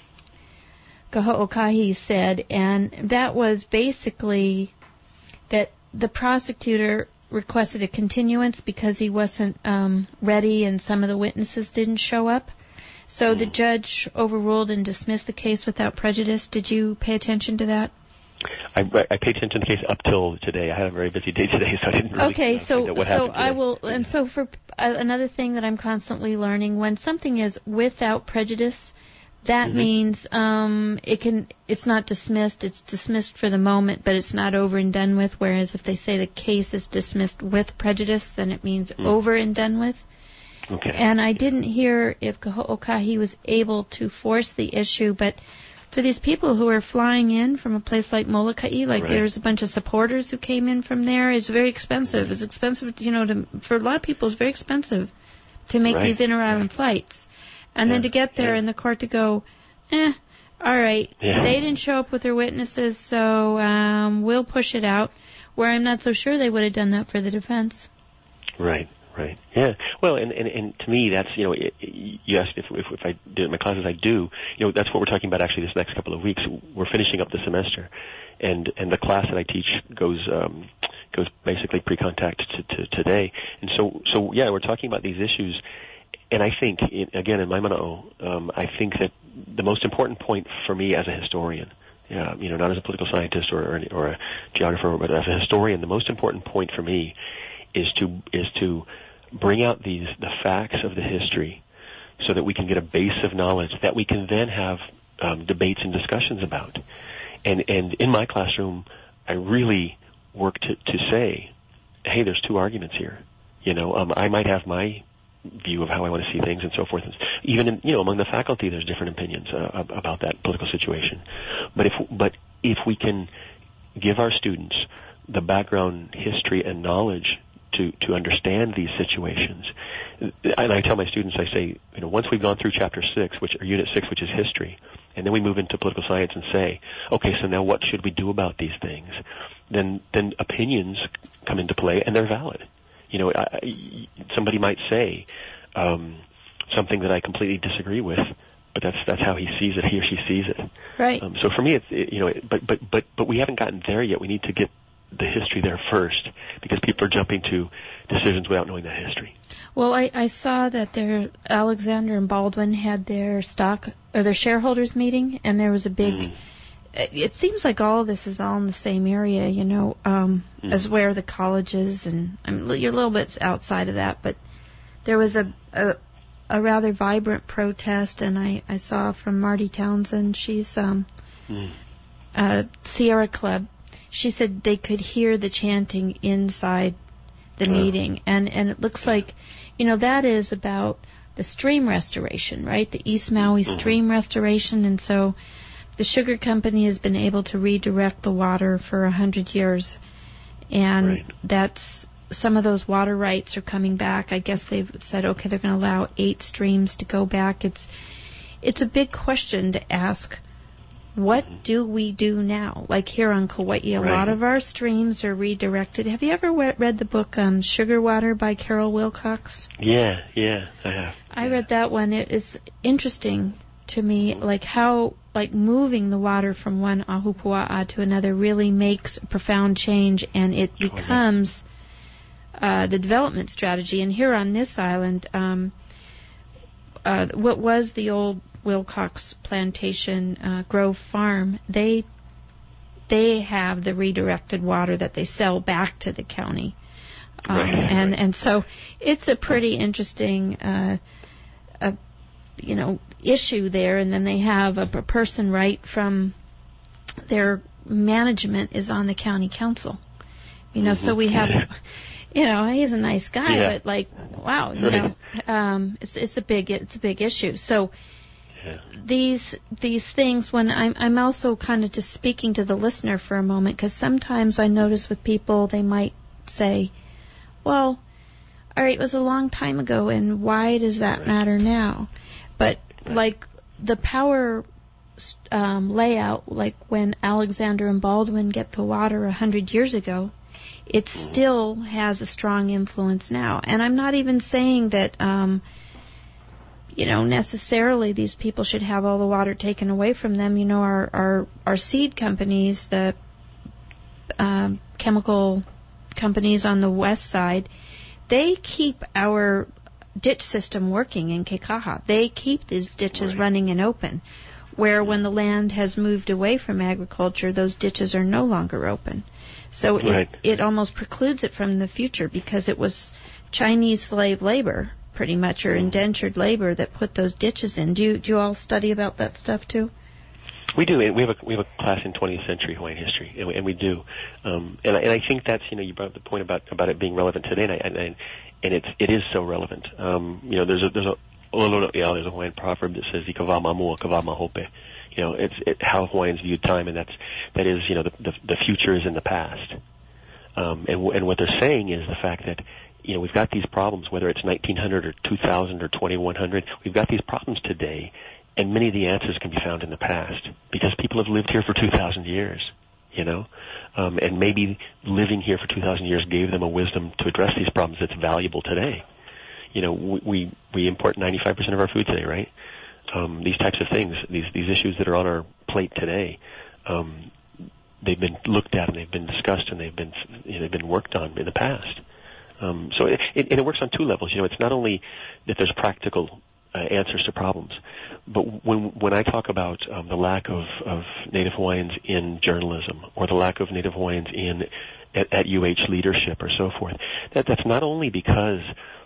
Kaho'okahi said, and that was basically that the prosecutor requested a continuance because he wasn't um, ready and some of the witnesses didn't show up. So mm-hmm. the judge overruled and dismissed the case without prejudice. Did you pay attention to that? I, I paid attention to the case up till today. I had a very busy day today, so I didn't really okay, you know, so, find out what so happened today. I will, and so for uh, another thing that I'm constantly learning, when something is without prejudice, that mm-hmm. means um, it can, it's not dismissed. It's dismissed for the moment, but it's not over and done with. Whereas if they say the case is dismissed with prejudice, then it means mm. over and done with. Okay. And I didn't hear if Kaho'okahi was able to force the issue, but for these people who are flying in from a place like Molokai, like right. there's a bunch of supporters who came in from there. It's very expensive. Right. It's expensive, you know, to, for a lot of people it's very expensive to make right. these inter-island right. flights. And yeah. then to get there yeah. and the court to go, eh, all right, yeah. they didn't show up with their witnesses, so um, we'll push it out, where I'm not so sure they would have done that for the defense. Right. Right. Yeah. Well, and, and, and to me, that's, you know, it, you asked if, if if I do it in my classes, I do. You know, that's what we're talking about actually this next couple of weeks. We're finishing up the semester, and and the class that I teach goes um, goes basically pre-contact to, to today. And so so yeah, we're talking about these issues, and I think in, again in my mana'o, um, I think that the most important point for me as a historian, yeah, you know, not as a political scientist or or, or a geographer, but as a historian, the most important point for me is to is to bring out these the facts of the history so that we can get a base of knowledge that we can then have um, debates and discussions about. And and in my classroom, I really work to, to say, hey, there's two arguments here. You know, um, I might have my view of how I want to see things and so forth. Even in, you know, among the faculty, there's different opinions uh, about that political situation. But if but if we can give our students the background history and knowledge to, to understand these situations. And I tell my students, I say, you know, once we've gone through chapter six, which or unit six, which is history, and then we move into political science and say, okay, so now what should we do about these things? Then, then opinions come into play, and they're valid. You know, I, somebody might say um, something that I completely disagree with, but that's that's how he sees it, he or she sees it. Right. Um, so for me, it's it, you know, it, but but but but we haven't gotten there yet. We need to get the history there first, because people are jumping to decisions without knowing the history. Well, I, I saw that their Alexander and Baldwin had their stock or their shareholders meeting, and there was a big, mm. it, it seems like all of this is all in the same area, you know, um, mm. as where the college is, and I mean, you're a little bit outside of that, but there was a, a, a rather vibrant protest, and I, I saw from Marty Townsend, she's um, mm. uh, Sierra Club. She said they could hear the chanting inside the oh. meeting, and, and it looks like, you know, that is about the stream restoration, right? The East Maui mm-hmm. stream restoration, and so the sugar company has been able to redirect the water for a hundred years, and right. that's some of those water rights are coming back. I guess they've said, okay, they're going to allow eight streams to go back. It's it's a big question to ask. What mm-hmm. do we do now? Like here on Kauai, a right. lot of our streams are redirected. Have you ever re- read the book um, Sugar Water by Carol Wilcox? Yeah, yeah, I have. I yeah. read that one. It is interesting to me, mm-hmm. like how like moving the water from one ahupua'a to another really makes a profound change, and it becomes uh, the development strategy. And here on this island, um, uh, what was the old Wilcox Plantation uh, Grove Farm, they they have the redirected water that they sell back to the county, um, right, and right. and so it's a pretty interesting, uh, a, you know, issue there. And then they have a, a person right from their management is on the county council, you know. Mm-hmm. So we have, you know, he's a nice guy, yeah. but like, wow, you right. know, um, it's it's a big it's a big issue. So. Yeah. These these things, when I'm I'm also kind of just speaking to the listener for a moment, because sometimes I notice with people they might say, well, all right, it was a long time ago, and why does that right. matter now? But right. like the power um, layout, like when Alexander and Baldwin get the water a hundred years ago, it mm. still has a strong influence now. And I'm not even saying that. Um, You know, necessarily these people should have all the water taken away from them. You know, our our, our seed companies, the um, chemical companies on the west side, they keep our ditch system working in Kekaha. They keep these ditches right. running and open, where when the land has moved away from agriculture, those ditches are no longer open. So right. it, it almost precludes it from the future, because it was Chinese slave labor, pretty much, or indentured labor that put those ditches in. Do you, do you all study about that stuff too? We do. We have a we have a class in twentieth century Hawaiian history, and we, and we do. Um, and, I, and I think that's, you know, you brought up the point about about it being relevant today, and I, and, I, and it's it is so relevant. Um, you know, there's a there's a yeah, there's a Hawaiian proverb that says "Ikava mamua, kava mahope." You know, it's it, how Hawaiians view time, and that's that is, you know, the the, the future is in the past. Um, and and what they're saying is the fact that, you know, we've got these problems, whether it's nineteen hundred or two thousand or twenty-one hundred, we've got these problems today, and many of the answers can be found in the past, because people have lived here for two thousand years, you know, um, and maybe living here for two thousand years gave them a wisdom to address these problems that's valuable today. You know, we, we, we import ninety-five percent of our food today, right? Um, these types of things, these, these issues that are on our plate today, um, they've been looked at and they've been discussed and they've been, you know, they've been worked on in the past. Um, so it, it, and it works on two levels. You know, it's not only that there's practical uh, answers to problems, but when when I talk about um, the lack of, of Native Hawaiians in journalism, or the lack of Native Hawaiians in at, at U H leadership, or so forth, that that's not only because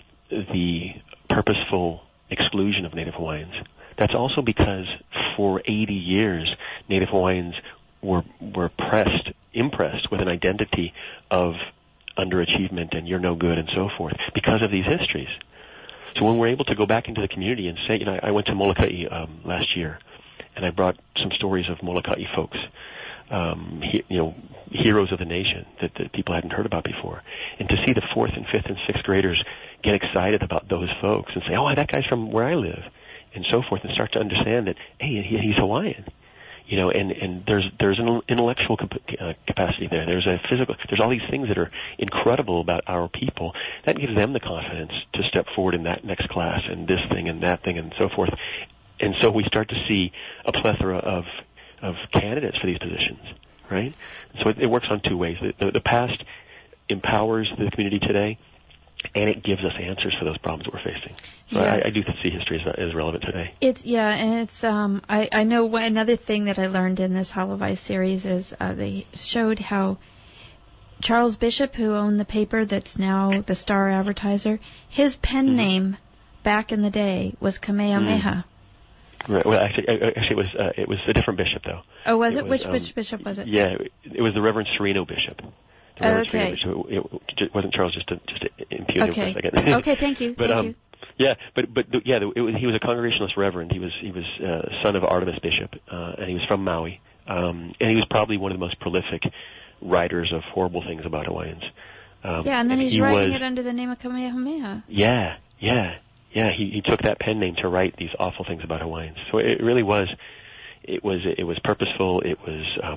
the purposeful exclusion of Native Hawaiians. That's also because for eighty years, Native Hawaiians were were pressed, impressed with an identity of underachievement and you're no good and so forth because of these histories. So when we're able to go back into the community and say, you know, I went to Molokai um, last year, and I brought some stories of Molokai folks, um, he, you know, heroes of the nation that, that people hadn't heard about before, and to see the fourth and fifth and sixth graders get excited about those folks and say, oh, that guy's from where I live, and so forth, and start to understand that, hey, he, he's Hawaiian. You know, and, and there's there's an intellectual uh, capacity there. There's a physical. There's all these things that are incredible about our people. That gives them the confidence to step forward in that next class and this thing and that thing and so forth. And so we start to see a plethora of of candidates for these positions, right? So it, it works on two ways. The, the, the past empowers the community today, and it gives us answers for those problems that we're facing. So Yes. I, I do see history as, as relevant today. It's yeah, and it's um. I I know one, another thing that I learned in this Hollow Vice series is uh, they showed how Charles Bishop, who owned the paper that's now the Star Advertiser, his pen Mm-hmm. name back in the day was Kamehameha. Right. Well, actually, uh, actually, it was uh, it was a different bishop though. Oh, was it? It was, which um, which bishop was it? Yeah, it, it was the Reverend Sereno Bishop. The Oh, Reverend okay. Sereno Bishop. It, it wasn't Charles, just to just to impugn him for Okay. a second. Okay. Thank you. But thank um, you. yeah, but but yeah, it was, he was a Congregationalist Reverend. He was he was uh, son of Artemis Bishop, uh, and he was from Maui, um, and he was probably one of the most prolific writers of horrible things about Hawaiians. Um, Yeah, and then he's he writing was, it under the name of Kamehameha. Yeah, yeah, yeah. He he took that pen name to write these awful things about Hawaiians. So it really was, it was it was purposeful. It was um,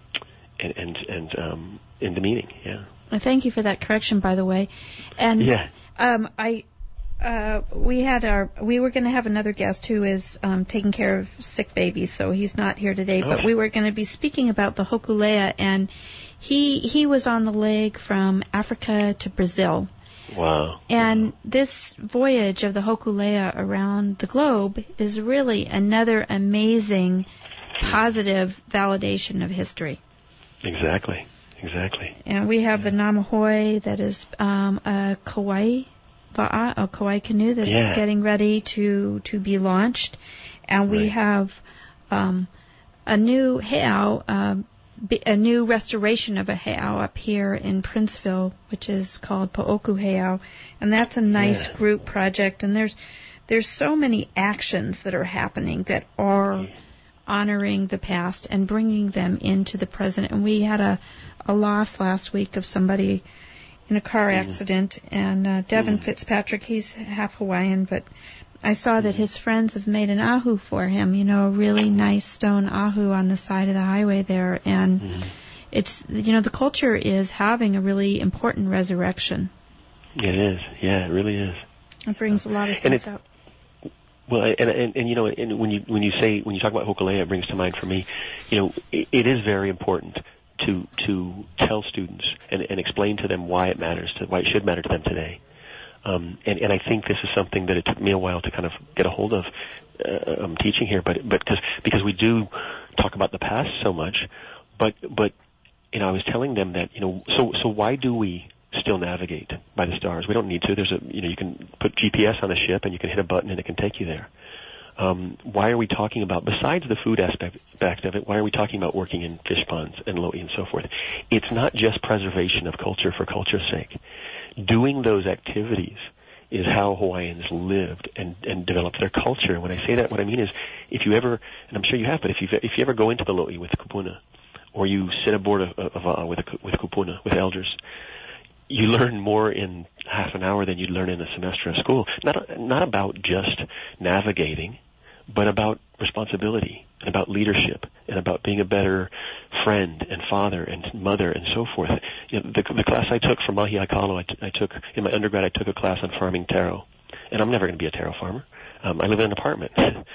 and and and um, in the meaning. Yeah. Well, thank you for that correction, by the way. And Yeah. um, I uh, we had our we were going to have another guest who is um, taking care of sick babies, so he's not here today. Oh. But we were going to be speaking about the Hokulea, and he he was on the leg from Africa to Brazil. Wow. And this voyage of the Hokulea around the globe is really another amazing, positive validation of history. Exactly. Exactly. And we have the Namahoi that is um, a Kauai, va'a, a Kauai canoe that's Yeah. getting ready to, to be launched. And we Right. have um, a new heiau, um, b- a new restoration of a heiau up here in Princeville, which is called Po'oku Heiau. And that's a nice Yeah. group project. And there's there's so many actions that are happening that are honoring the past and bringing them into the present. And we had a, a loss last week of somebody in a car Mm. accident, and uh, Devin Mm. Fitzpatrick, he's half Hawaiian, but I saw that his friends have made an ahu for him, you know, a really nice stone ahu on the side of the highway there. And Mm. it's, you know, the culture is having a really important resurrection. It is. Yeah, it really is. It brings a lot of And things it's- out. Well, and, and and you know, and when you when you say when you talk about Hokulea, it brings to mind for me, you know, it, it is very important to to tell students and, and explain to them why it matters, to why it should matter to them today. Um, and and I think this is something that it took me a while to kind of get a hold of uh, um, teaching here, but but because because we do talk about the past so much, but but you know, I was telling them that you know, so so why do we still navigate by the stars? We don't need to. There's a, you know, you can put G P S on a ship and you can hit a button and it can take you there. Um, why are we talking about, besides the food aspect, aspect of it, why are we talking about working in fish ponds and lo'i and so forth? It's not just preservation of culture for culture's sake. Doing those activities is how Hawaiians lived and, and developed their culture. And when I say that, what I mean is, if you ever, and I'm sure you have, but if you if you ever go into the lo'i with kupuna, or you sit aboard a, a, a with a, with kupuna with elders, you learn more in half an hour than you'd learn in a semester of school. Not not about just navigating, but about responsibility, and about leadership, and about being a better friend and father and mother and so forth. You know, the, the class I took from Mahi Aikalo, I, t- I took in my undergrad, I took a class on farming taro, and I'm never going to be a taro farmer. Um, I live in an apartment,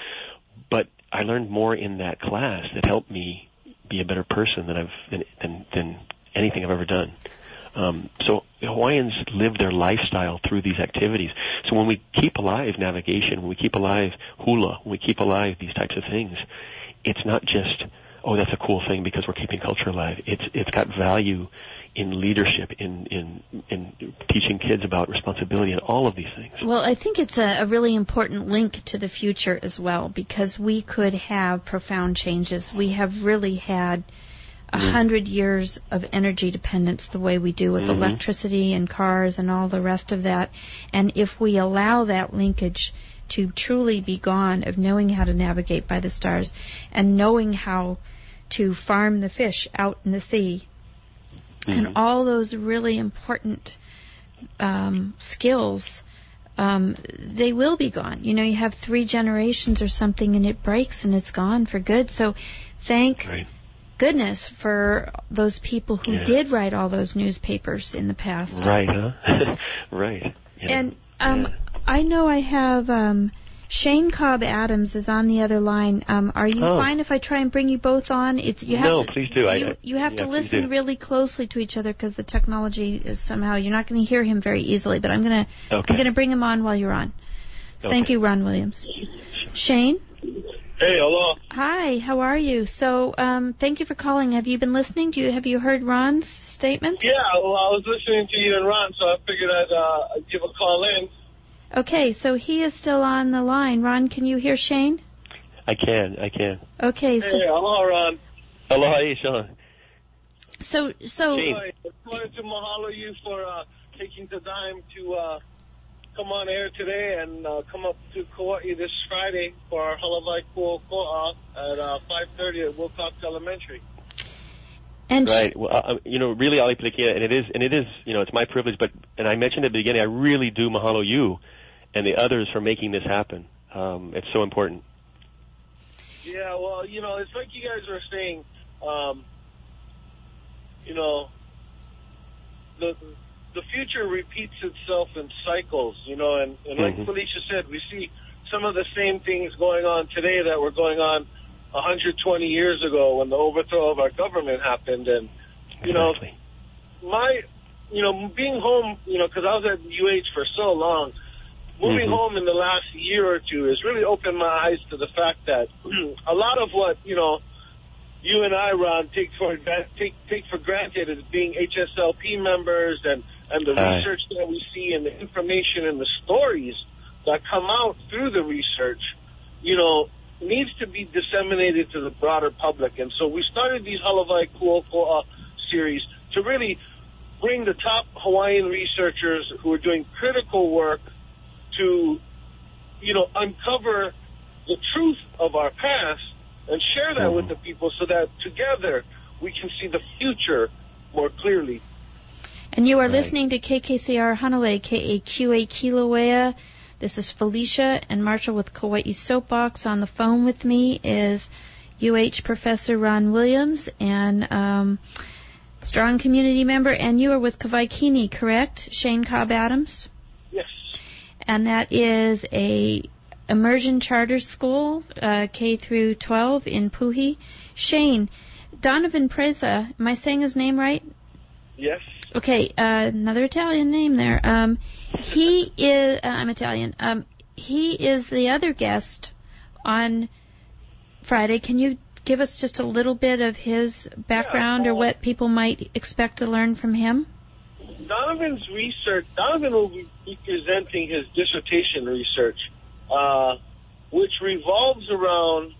but I learned more in that class that helped me be a better person than I've than than, than anything I've ever done. Um, so Hawaiians live their lifestyle through these activities. So when we keep alive navigation, when we keep alive hula, when we keep alive these types of things, it's not just, oh, that's a cool thing because we're keeping culture alive. It's it's got value in leadership, in in in teaching kids about responsibility, and all of these things. Well, I think it's a, a really important link to the future as well, because we could have profound changes. We have really had a hundred years of energy dependence the way we do with Mm-hmm. electricity and cars and all the rest of that. And if we allow that linkage to truly be gone, of knowing how to navigate by the stars and knowing how to farm the fish out in the sea, Mm-hmm. and all those really important um, skills, um, they will be gone. You know, you have three generations or something and it breaks and it's gone for good. So thank Right. goodness for those people who Yeah. did write all those newspapers in the past. Right, huh? Right. Yeah. And um, Yeah. I know I have um, Shane Cobb Adams is on the other line. Um, are you oh. fine if I try and bring you both on? It's you have no, to, please do. You, I, you have yeah, to listen really closely to each other because the technology is somehow you're not going to hear him very easily. But I'm gonna okay. I'm gonna bring him on while you're on. So okay. Thank you, Ron Williams. Shane. Hey, hello. Hi, how are you? So, um, thank you for calling. Have you been listening? Do you have you heard Ron's statements? Yeah, well, I was listening to you and Ron, so I figured I'd uh, give a call in. Okay, so he is still on the line. Ron, can you hear Shane? I can, I can. Okay, Hey, so hello, Ron. Hello, hey, Sean. so so Shane. I just wanted to mahalo you for uh, taking the time to uh, come on air today and uh, come up to Kauai this Friday for our Halavai Kuoko'a at uh, five thirty at Wilcox Elementary. and Right. Well, uh, you know, really, Ali Pilikia, and it is, and it is, you know, it's my privilege. But, and I mentioned at the beginning, I really do mahalo you and the others for making this happen. Um, it's so important. Yeah, well, you know, it's like you guys were saying. Um, you know, the the future repeats itself in cycles. You know, and, and like Mhm. Felicia said, we see some of the same things going on today that were going on one hundred twenty years ago when the overthrow of our government happened. And you know, Exactly. my, you know, being home, you know, because I was at U H for so long, moving Mhm. home in the last year or two has really opened my eyes to the fact that a lot of what, you know, you and I, Ron, take for take take for granted as being H S L P members and, and the Aye. research that we see and the information and the stories that come out through the research, you know, needs to be disseminated to the broader public. And so we started these Halavai Kuoko'a series to really bring the top Hawaiian researchers who are doing critical work to, you know, uncover the truth of our past and share that with the people so that together we can see the future more clearly. and you are Right. listening to K K C R Hanalei, K A Q A Kilauea. This is Felicia and Marshall with Kauai Soapbox. On the phone with me is U H Professor Ron Williams and um, strong community member, and you are with Kavaikini, correct? Shane Cobb Adams? Yes. And that is a immersion charter school, uh, K through twelve in Puhi. Shane, Donovan Preza, am I saying his name right? Yes. Okay, uh, another Italian name there. Um, he is, uh, I'm Italian, um, he is the other guest on Friday. Can you give us just a little bit of his background Yeah, or uh, what people might expect to learn from him? Donovan's research, Donovan will be presenting his dissertation research, uh, which revolves around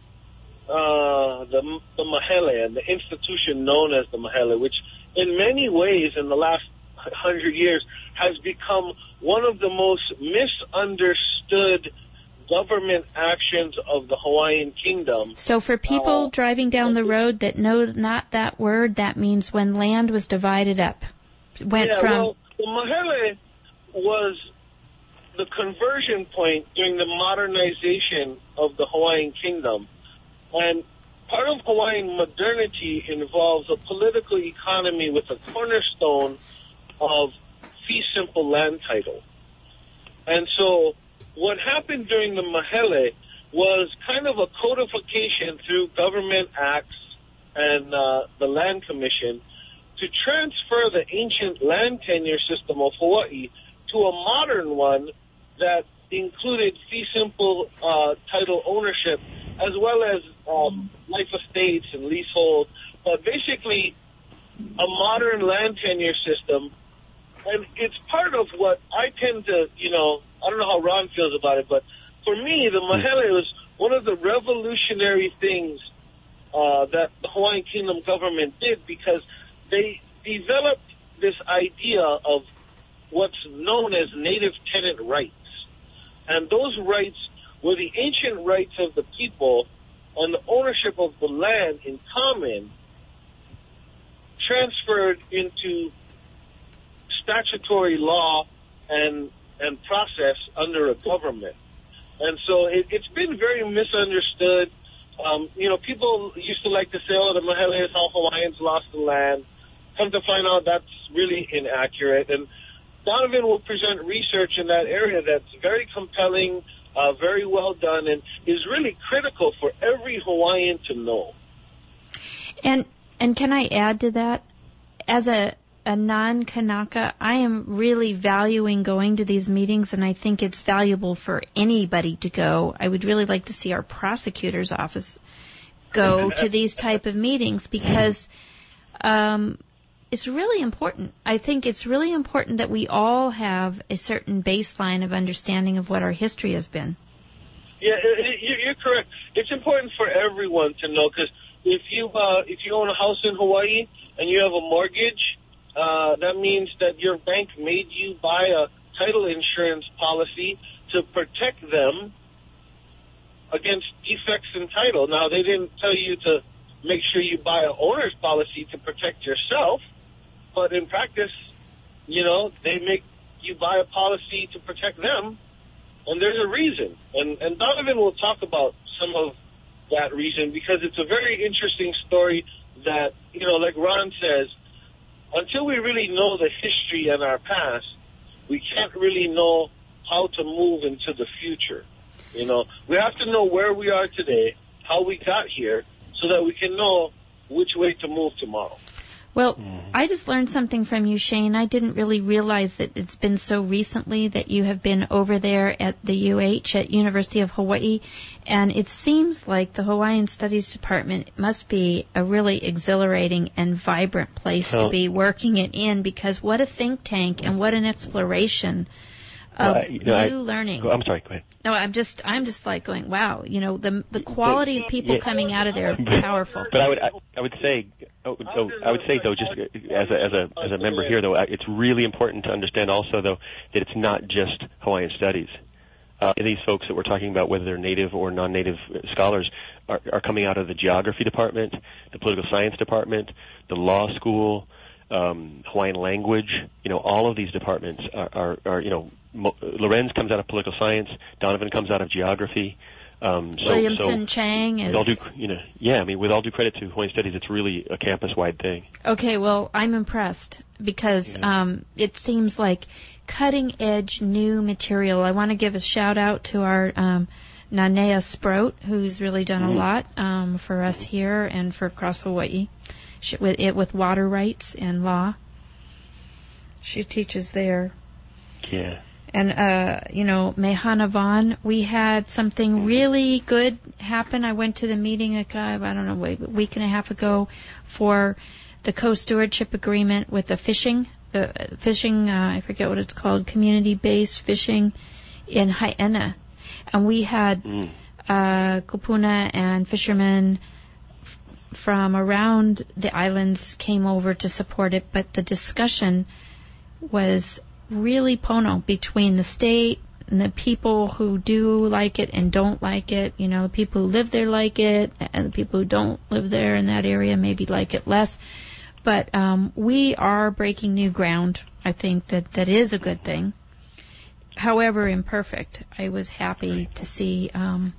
uh, the, the Mahele and the institution known as the Mahele, which in many ways in the last hundred years has become one of the most misunderstood government actions of the Hawaiian Kingdom. So for people Uh, driving down the road that know not that word, that means when land was divided up. Went yeah, from well, the Mahele was the conversion point during the modernization of the Hawaiian Kingdom. And part of Hawaiian modernity involves a political economy with a cornerstone of fee simple land title. And so what happened during the Mahele was kind of a codification through government acts and uh, the Land Commission to transfer the ancient land tenure system of Hawaii to a modern one that included fee simple uh, title ownership as well as um, life estates and leasehold, but basically a modern land tenure system. And it's part of what I tend to, you know, I don't know how Ron feels about it, but for me, the Mahele was one of the revolutionary things uh, that the Hawaiian Kingdom government did, because they developed this idea of what's known as native tenant rights. And those rights were the ancient rights of the people on the ownership of the land in common, transferred into statutory law and and process under a government. And so it, it's been very misunderstood. Um, you know, people used to like to say, oh, the Mahele is how Hawaiians lost the land. Come to find out that's really inaccurate. And Donovan will present research in that area that's very compelling, uh, very well done, and is really critical for every Hawaiian to know. And and can I add to that? As a, a non-Kanaka, I am really valuing going to these meetings, and I think it's valuable for anybody to go. I would really like to see our prosecutor's office go to these type of meetings because um, it's really important. I think it's really important that we all have a certain baseline of understanding of what our history has been. Yeah, you're correct. It's important for everyone to know because if you uh, if you own a house in Hawaii and you have a mortgage, uh, that means that your bank made you buy a title insurance policy to protect them against defects in title. Now, they didn't tell you to make sure you buy an owner's policy to protect yourself, but in practice, you know, they make you buy a policy to protect them, and there's a reason. And, and Donovan will talk about some of that reason because it's a very interesting story that, you know, like Ron says, until we really know the history and our past, we can't really know how to move into the future. You know, we have to know where we are today, how we got here, so that we can know which way to move tomorrow. Well, I just learned something from you, Shane. I didn't really realize that it's been so recently that you have been over there at the U H, at University of Hawaii, and it seems like the Hawaiian Studies Department must be a really exhilarating and vibrant place well, to be working it in, because what a think tank and what an exploration of well, I, you know, new I, learning. I'm sorry, go ahead. No, I'm just, I'm just like going, wow, you know, the the quality of people yeah, coming out of there are powerful. But I would, I, I would say, oh, so I would say though, just as a as a as a member here though, it's really important to understand also though that it's not just Hawaiian studies. Uh, these folks that we're talking about, whether they're native or non-native scholars, are, are coming out of the geography department, the political science department, the law school, um, Hawaiian language. You know, all of these departments are, are, are you know. Mo- Lorenz comes out of political science. Donovan comes out of geography. Um, so, Williamson so Chang is. With all due, you know, yeah. I mean, with all due credit to Hawaiian Studies, it's really a campus-wide thing. Okay, well, I'm impressed because yeah. um, it seems like cutting-edge new material. I want to give a shout-out to our um, Nanea Sprout, who's really done mm. a lot um, for us here and for across Hawaii, she, with it with water rights and law. She teaches there. Yeah. And, uh, you know, Mehana Vaughn, we had something really good happen. I went to the meeting, a, I don't know, a week and a half ago for the co-stewardship agreement with the fishing, the fishing, uh, I forget what it's called, community-based fishing in Haena. And we had mm. uh, kupuna and fishermen f- from around the islands came over to support it, but the discussion was really pono between the state and the people who do like it and don't like it. You know, the people who live there like it, and the people who don't live there in that area maybe like it less. But um, we are breaking new ground. I think that that is a good thing. However imperfect, I was happy to see, um,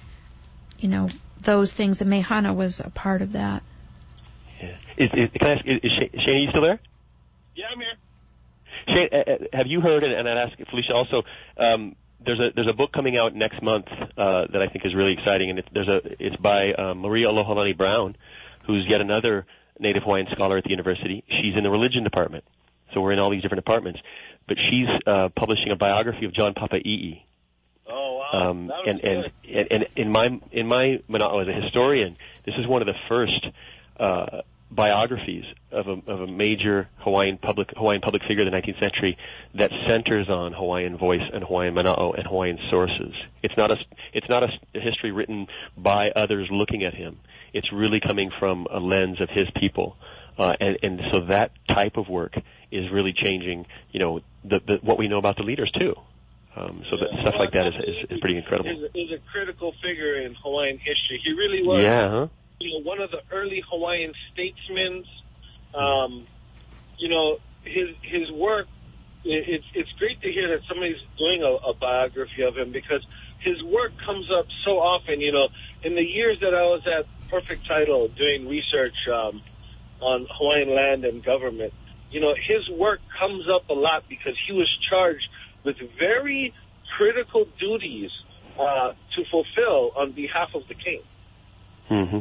you know, those things. And Mehana was a part of that. Yeah. Is, is, can I ask, is, is Shane, are you still there? Yeah, I'm here. Shane, uh, have you heard, and I'd ask Felicia also, um, there's a there's a book coming out next month uh, that I think is really exciting, and it's, there's a it's by uh, Maria Alohalani Brown, who's yet another Native Hawaiian scholar at the university. She's in the religion department, so we're in all these different departments. But she's uh, publishing a biography of John Papa'i'i. Oh wow! Um, that was and, and, good. and and in my in my mana'o as a historian, this is one of the first uh, biographies of a, of a major Hawaiian public Hawaiian public figure of the nineteenth century that centers on Hawaiian voice and Hawaiian mana'o and Hawaiian sources. It's not a it's not a, a history written by others looking at him. It's really coming from a lens of his people, uh, and and so that type of work is really changing, you know, the, the what we know about the leaders too. Um, so yeah. that stuff well, like that is, is, is pretty incredible. Is, is a critical figure in Hawaiian history. He really was. Yeah. Huh? You know, one of the early Hawaiian statesmen. Um, you know, his his work. It, it's it's great to hear that somebody's doing a, a biography of him, because his work comes up so often. You know, in the years that I was at Perfect Title doing research um, on Hawaiian land and government, you know, his work comes up a lot because he was charged with very critical duties uh, to fulfill on behalf of the king. Mm-hmm.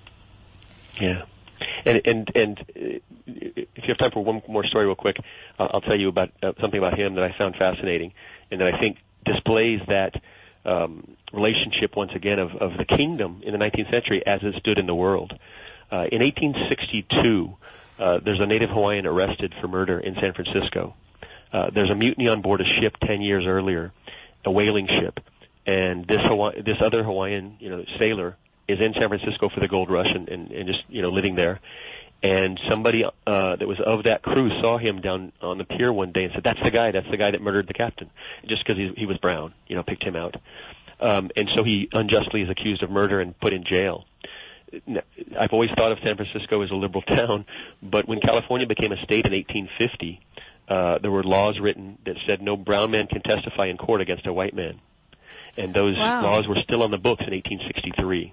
Yeah. And, and, and if you have time for one more story real quick, uh, I'll tell you about uh, something about him that I found fascinating and that I think displays that um, relationship once again of, of the kingdom in the nineteenth century as it stood in the world. Uh, in eighteen sixty-two, uh, there's a native Hawaiian arrested for murder in San Francisco. Uh, there's a mutiny on board a ship ten years earlier, a whaling ship, and this Hawaii, this other Hawaiian, you know, sailor is in San Francisco for the gold rush and, and, and just, you know, living there. And somebody uh, that was of that crew saw him down on the pier one day and said, "That's the guy. That's the guy that murdered the captain," just because he, he was brown, you know, picked him out. Um, and so he unjustly is accused of murder and put in jail. I've always thought of San Francisco as a liberal town, but when California became a state in eighteen fifty, uh, there were laws written that said no brown man can testify in court against a white man. And those Wow. laws were still on the books in eighteen sixty-three.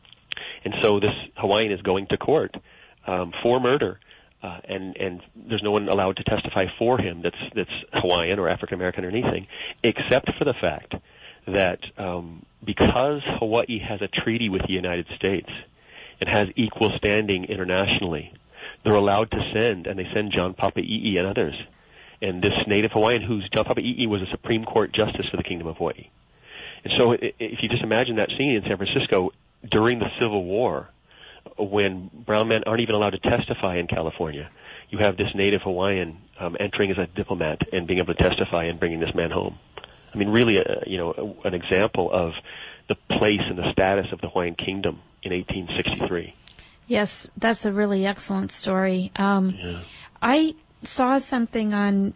And so this Hawaiian is going to court um, for murder, uh, and, and there's no one allowed to testify for him that's, that's Hawaiian or African American or anything, except for the fact that um, because Hawaii has a treaty with the United States, it has equal standing internationally, they're allowed to send, and they send John Papa'i'i and others. And this native Hawaiian, who's John Papa'i'i, was a Supreme Court justice for the Kingdom of Hawaii. And so if you just imagine that scene in San Francisco during the Civil War, when brown men aren't even allowed to testify in California, you have this native Hawaiian um, entering as a diplomat and being able to testify and bringing this man home. I mean, really, a, you know, a, an example of the place and the status of the Hawaiian Kingdom in eighteen sixty-three. Yes, that's a really excellent story. Um, Yeah. I saw something on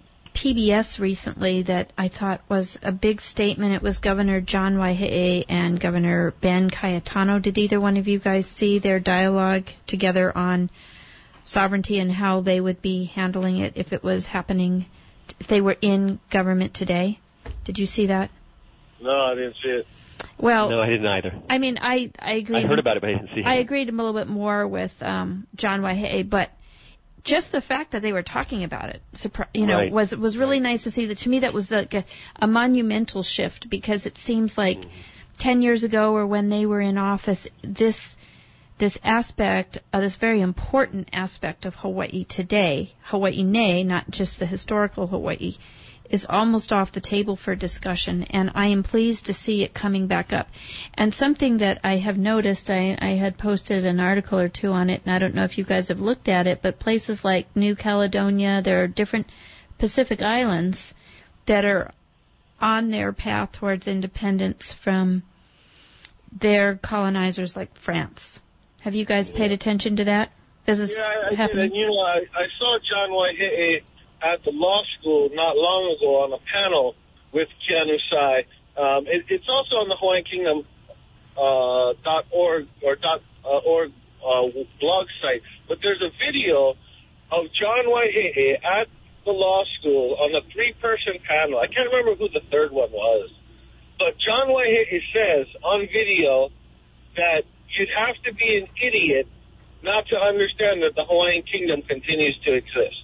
P B S recently that I thought was a big statement. It was Governor John Waihee and Governor Ben Cayetano. Did either one of you guys see their dialogue together on sovereignty and how they would be handling it if it was happening, if they were in government today? Did you see that? No, I didn't see it. Well, No, I didn't either. I mean, I I agree. I heard about it, but I didn't see it. I agreed a little bit more with um, John Waihee, but just the fact that they were talking about it, surpri- you know, Right. was was really nice to see. That to me, that was like a, a monumental shift, because it seems like Mm-hmm. ten years ago, or when they were in office, this this aspect, uh, this very important aspect of Hawaii today, Hawaii Nei, not just the historical Hawaii, is almost off the table for discussion, and I am pleased to see it coming back up. And something that I have noticed, I, I had posted an article or two on it, and I don't know if you guys have looked at it, but places like New Caledonia, there are different Pacific islands that are on their path towards independence from their colonizers like France. Have you guys paid attention to that? Is this Yeah, I, I did. happening? And, you know, I, I saw John Waihee at the law school not long ago on a panel with Keanu Sai. Um, it, it's also on the Hawaiian Kingdom uh, dot org or dot uh, org uh, blog site. But there's a video of John Waihee at the law school on a three-person panel. I can't remember who the third one was. But John Waihee says on video that you'd have to be an idiot not to understand that the Hawaiian Kingdom continues to exist.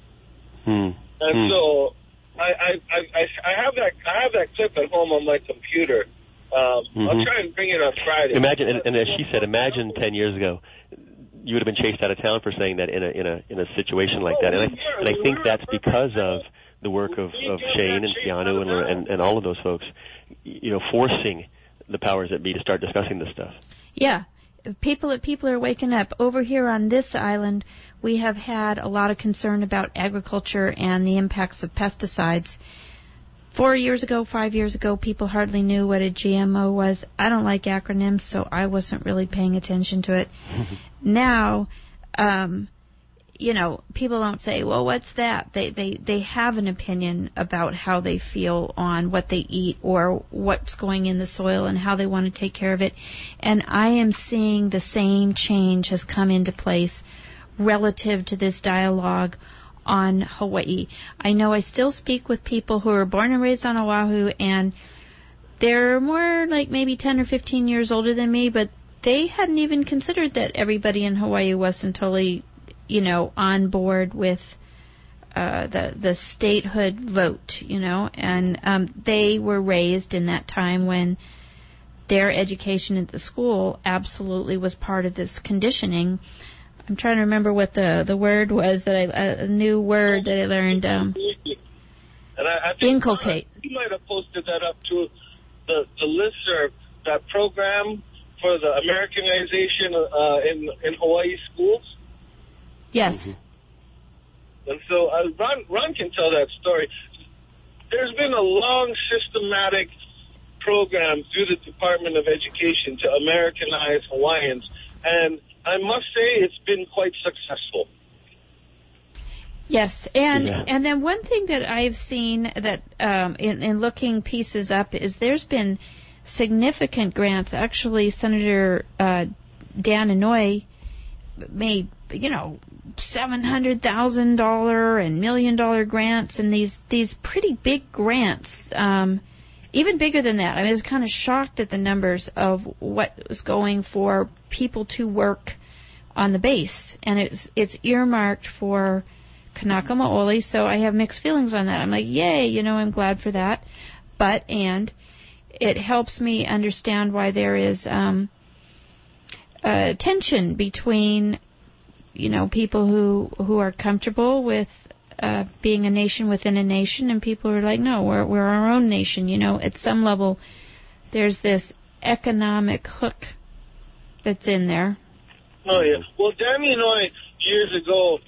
Hmm. And Hmm. so I, I, I, I have that I have that clip at home on my computer. Um, Mhm. I'll try and bring it on Friday. Imagine, and, and as she said, imagine ten years ago, you would have been chased out of town for saying that in a in a in a situation like that. And I and I think that's because of the work of, of Shane and Keanu and, and and all of those folks, you know, forcing the powers that be to start discussing this stuff. Yeah. People people are waking up. Over here on this island, we have had a lot of concern about agriculture and the impacts of pesticides. Four years ago, five years ago, people hardly knew what a G M O was. I don't like acronyms, so I wasn't really paying attention to it. Now, um, you know, people don't say, well, what's that? They, they, they have an opinion about how they feel on what they eat or what's going in the soil and how they want to take care of it. And I am seeing the same change has come into place relative to this dialogue on Hawaii. I know I still speak with people who are born and raised on Oahu, and they're more like maybe ten or fifteen years older than me, but they hadn't even considered that everybody in Hawaii wasn't totally, you know, on board with uh, the the statehood vote, you know, and um, they were raised in that time when their education at the school absolutely was part of this conditioning. I'm trying to remember what the, the word was that I a new word that I learned. Um, and I, I think inculcate. You might have posted that up to the the listserv, that program for the Americanization uh, in in Hawaii schools. Yes. Mm-hmm. And so uh, Ron Ron can tell that story. There's been a long systematic program through the Department of Education to Americanize Hawaiians, and I must say it's been quite successful. Yes, and Yeah. and then one thing that I've seen that um, in, in looking pieces up is there's been significant grants. Actually, Senator uh, Dan Inouye made, you know, seven hundred thousand dollar and million dollar grants, and these these pretty big grants. Um, Even bigger than that. I mean, I was kind of shocked at the numbers of what was going for people to work on the base. And it's it's earmarked for Kanaka Maoli, so I have mixed feelings on that. I'm like, yay, you know, I'm glad for that. But, and it helps me understand why there is um, a tension between, you know, people who, who are comfortable with Uh, being a nation within a nation, and people are like, no, we're we're our own nation. You know, at some level, there's this economic hook that's in there. Oh yeah. Well, Dan Inouye years ago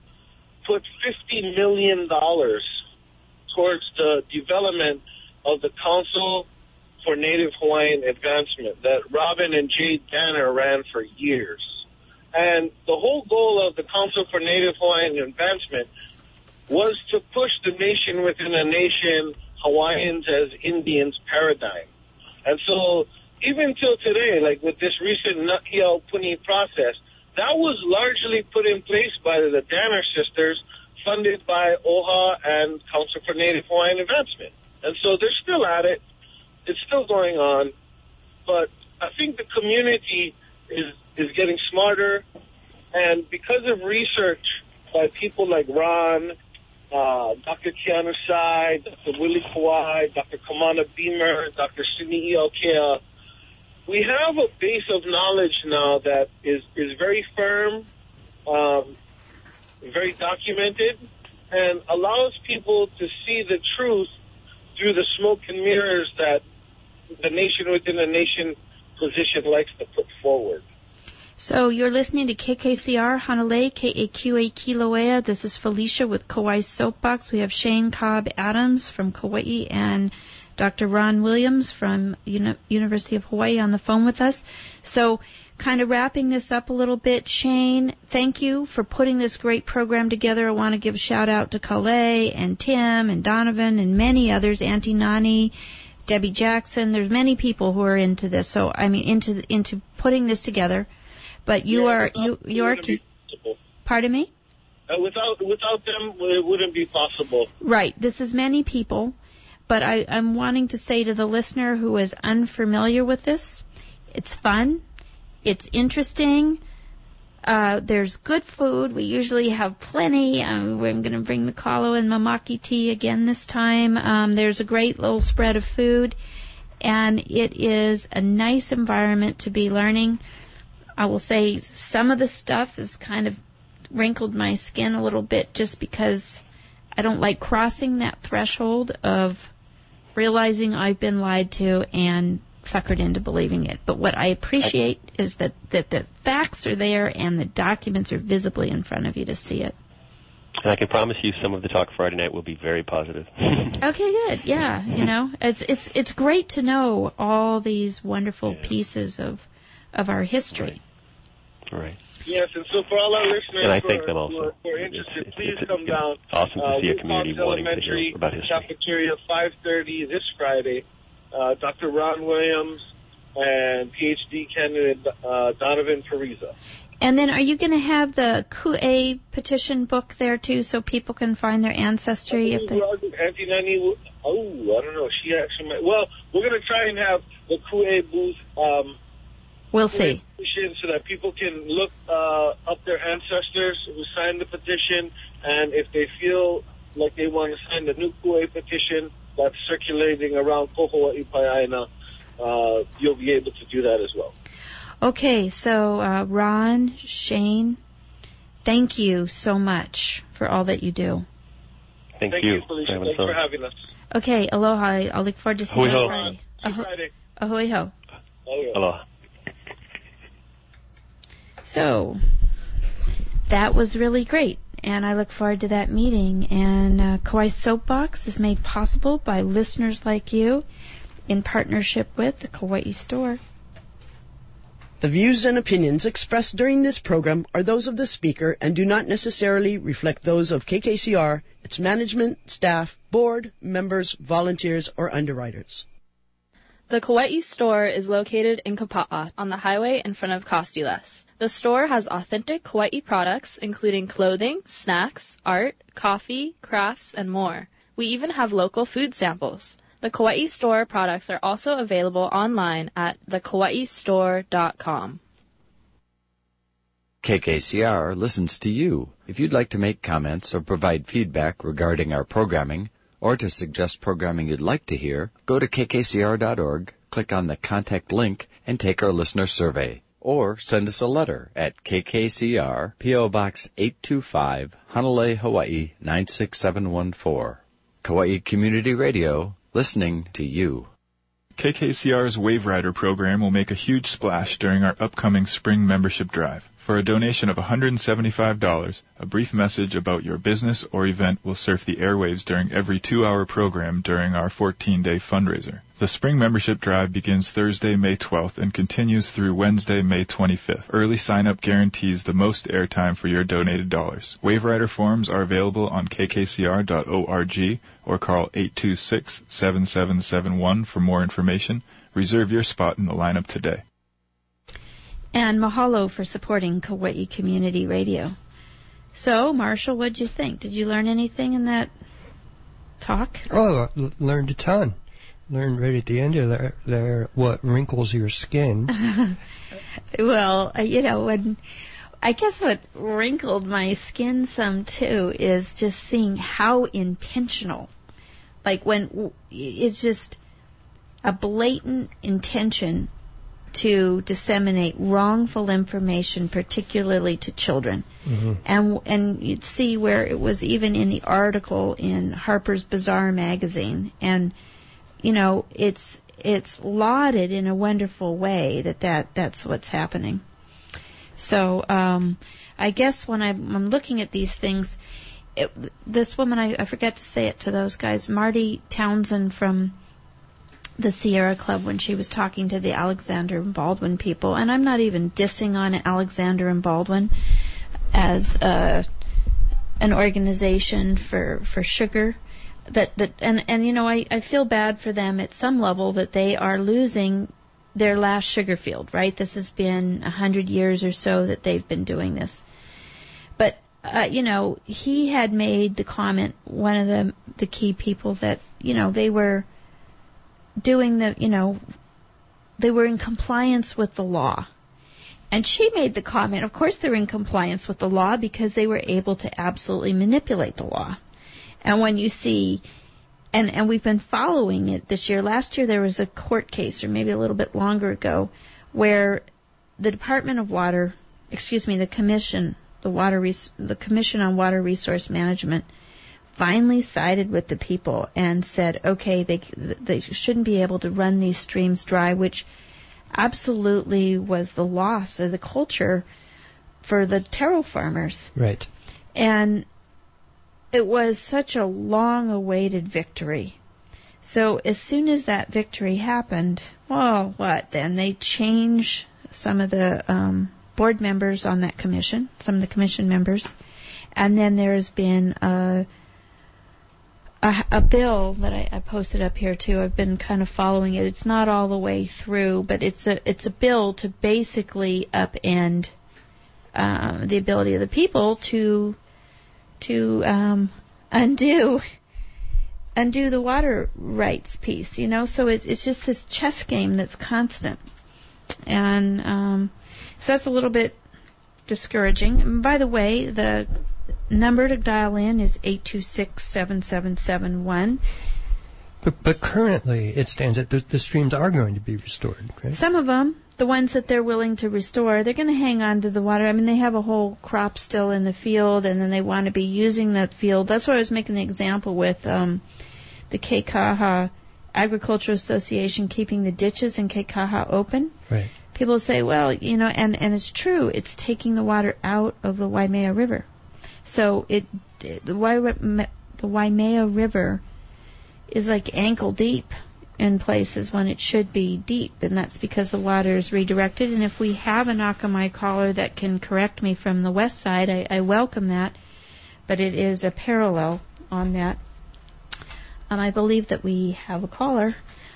put fifty million dollars towards the development of the Council for Native Hawaiian Advancement that Robin and Jade Danner ran for years, and the whole goal of the Council for Native Hawaiian Advancement was to push the nation within a nation, Hawaiians as Indians paradigm. And so even till today, like with this recent Nakiau Puni process, that was largely put in place by the Danner sisters, funded by O H A and Council for Native Hawaiian Advancement. And so they're still at it. It's still going on. But I think the community is, is getting smarter. And because of research by people like Ron, Uh, Doctor Keanu Sai, Doctor Willie Kawai, Doctor Kamana Beamer, Doctor Sidney Iokea, we have a base of knowledge now that is, is very firm, um, very documented, and allows people to see the truth through the smoke and mirrors that the nation within a nation position likes to put forward. So you're listening to K K C R, Hanalei, K A Q A Kilauea. This is Felicia with Kauai's Soapbox. We have Shane Cobb Adams from Kauai and Doctor Ron Williams from Uni- University of Hawaii on the phone with us. So kind of wrapping this up a little bit, Shane, thank you for putting this great program together. I want to give a shout out to Kalei and Tim and Donovan and many others, Auntie Nani, Debbie Jackson. There's many people who are into this. So, I mean, into into putting this together. But you yeah, are you you are key. Pardon me? Uh, without without them, it wouldn't be possible. Right. This is many people, but I, I'm wanting to say to the listener who is unfamiliar with this, it's fun, it's interesting. Uh, there's good food. We usually have plenty. Um, we're going to bring the kalo and mamaki tea again this time. Um, there's a great little spread of food, and it is a nice environment to be learning. I will say some of the stuff has kind of wrinkled my skin a little bit just because I don't like crossing that threshold of realizing I've been lied to and suckered into believing it. But what I appreciate is that, that the facts are there and the documents are visibly in front of you to see it. And I can promise you some of the talk Friday night will be very positive. Okay, good. Yeah, you know, it's it's it's great to know all these wonderful yeah. pieces of of our history. Right. Right. Yes, and so for all our listeners and I who, thank are, them also. who, are, who are interested, it's, please it's, come it's down. Awesome to uh, see a community wanting to hear about history. Cafeteria, five thirty this Friday. Uh, Doctor Ron Williams and P H D candidate uh, Donovan Pariza. And then are you going to have the Q A petition book there, too, so people can find their ancestry? If they... Auntie Nani, oh, I don't know. She actually might. Well, we're going to try and have the Q A booth um, We'll see. Petition so that people can look uh, up their ancestors who signed the petition, and if they feel like they want to sign the new Ku'e petition that's circulating around Kohoa'i Pai'aina, uh, you'll be able to do that as well. Okay, so uh, Ron, Shane, thank you so much for all that you do. Thank, Thank you. you, Felicia. Thanks for having us. Okay, aloha. I'll look forward to seeing you on Friday. See you Friday. Ahoy ho. Aloha. So, that was really great, and I look forward to that meeting. And uh, Kauai Soapbox is made possible by listeners like you in partnership with the Kauai Store. The views and opinions expressed during this program are those of the speaker and do not necessarily reflect those of K K C R, its management, staff, board, members, volunteers, or underwriters. The Kauai Store is located in Kapa'a on the highway in front of Costiles. The store has authentic Kauai products, including clothing, snacks, art, coffee, crafts, and more. We even have local food samples. The Kauai Store products are also available online at the kauai store dot com. K K C R listens to you. If you'd like to make comments or provide feedback regarding our programming, or to suggest programming you'd like to hear, go to k k c r dot org, click on the contact link, and take our listener survey. Or send us a letter at K K C R, P O Box eight two five, Honolulu, Hawaii nine six seven one four. Kauai Community Radio, listening to you. K K C R's Wave Rider program will make a huge splash during our upcoming spring membership drive. For a donation of one hundred seventy-five dollars, a brief message about your business or event will surf the airwaves during every two-hour program during our fourteen-day fundraiser. The spring membership drive begins Thursday, May twelfth and continues through Wednesday, May twenty-fifth. Early sign-up guarantees the most airtime for your donated dollars. Wave Rider forms are available on k k c r dot org or call eight two six, seven seven seven one for more information. Reserve your spot in the lineup today. And mahalo for supporting Kauai Community Radio. So, Marshall, what'd you think? Did you learn anything in that talk? Oh, I learned a ton. Learned right at the end of there, there what wrinkles your skin. Well, uh, you know, when I guess what wrinkled my skin some too is just seeing how intentional, like when it's just a blatant intention to disseminate wrongful information, particularly to children. Mm-hmm. And and you'd see where it was even in the article in Harper's Bazaar magazine. And, you know, it's it's lauded in a wonderful way that, that that's what's happening. So um, I guess when I'm, I'm looking at these things, it, this woman, I, I forgot to say it to those guys, Marty Townsend from the Sierra Club, when she was talking to the Alexander and Baldwin people, and I'm not even dissing on Alexander and Baldwin as uh, an organization for, for sugar, that, that and, and you know, I, I feel bad for them at some level that they are losing their last sugar field, right? This has been a hundred years or so that they've been doing this. But, uh, you know, he had made the comment, one of the, the key people, that, you know, they were doing the, you know, they were in compliance with the law. And she made the comment, of course they're in compliance with the law because they were able to absolutely manipulate the law. And when you see, and, and we've been following it this year. Last year there was a court case, or maybe a little bit longer ago, where the Department of Water, excuse me, the Commission, the Water, Res- the Commission on Water Resource Management, finally sided with the people and said, okay, they they shouldn't be able to run these streams dry, which absolutely was the loss of the culture for the taro farmers. Right. And it was such a long-awaited victory. So as soon as that victory happened, well, what then? They changed some of the um, board members on that commission, some of the commission members, and then there's been a A, a bill that I, I posted up here too. I've been kind of following it. It's not all the way through, but it's a it's a bill to basically upend uh, the ability of the people to to um, undo undo the water rights piece. You know, so it's it's just this chess game that's constant. And um, so that's a little bit discouraging. And by the way, the number to dial in is eight two six, seven seven seven one. But, but currently, it stands that the, the streams are going to be restored, right? Some of them, the ones that they're willing to restore, they're going to hang on to the water. I mean, they have a whole crop still in the field, and then they want to be using that field. That's why I was making the example with um, the Kekaha Agricultural Association keeping the ditches in Kekaha open. Right. People say, well, you know, and, and it's true, it's taking the water out of the Waimea River. So it, it the, Waimea, the Waimea River is like ankle deep in places when it should be deep, and that's because the water is redirected. And if we have an Akamai caller that can correct me from the west side, I, I welcome that, but it is a parallel on that. Um, I believe that we have a caller.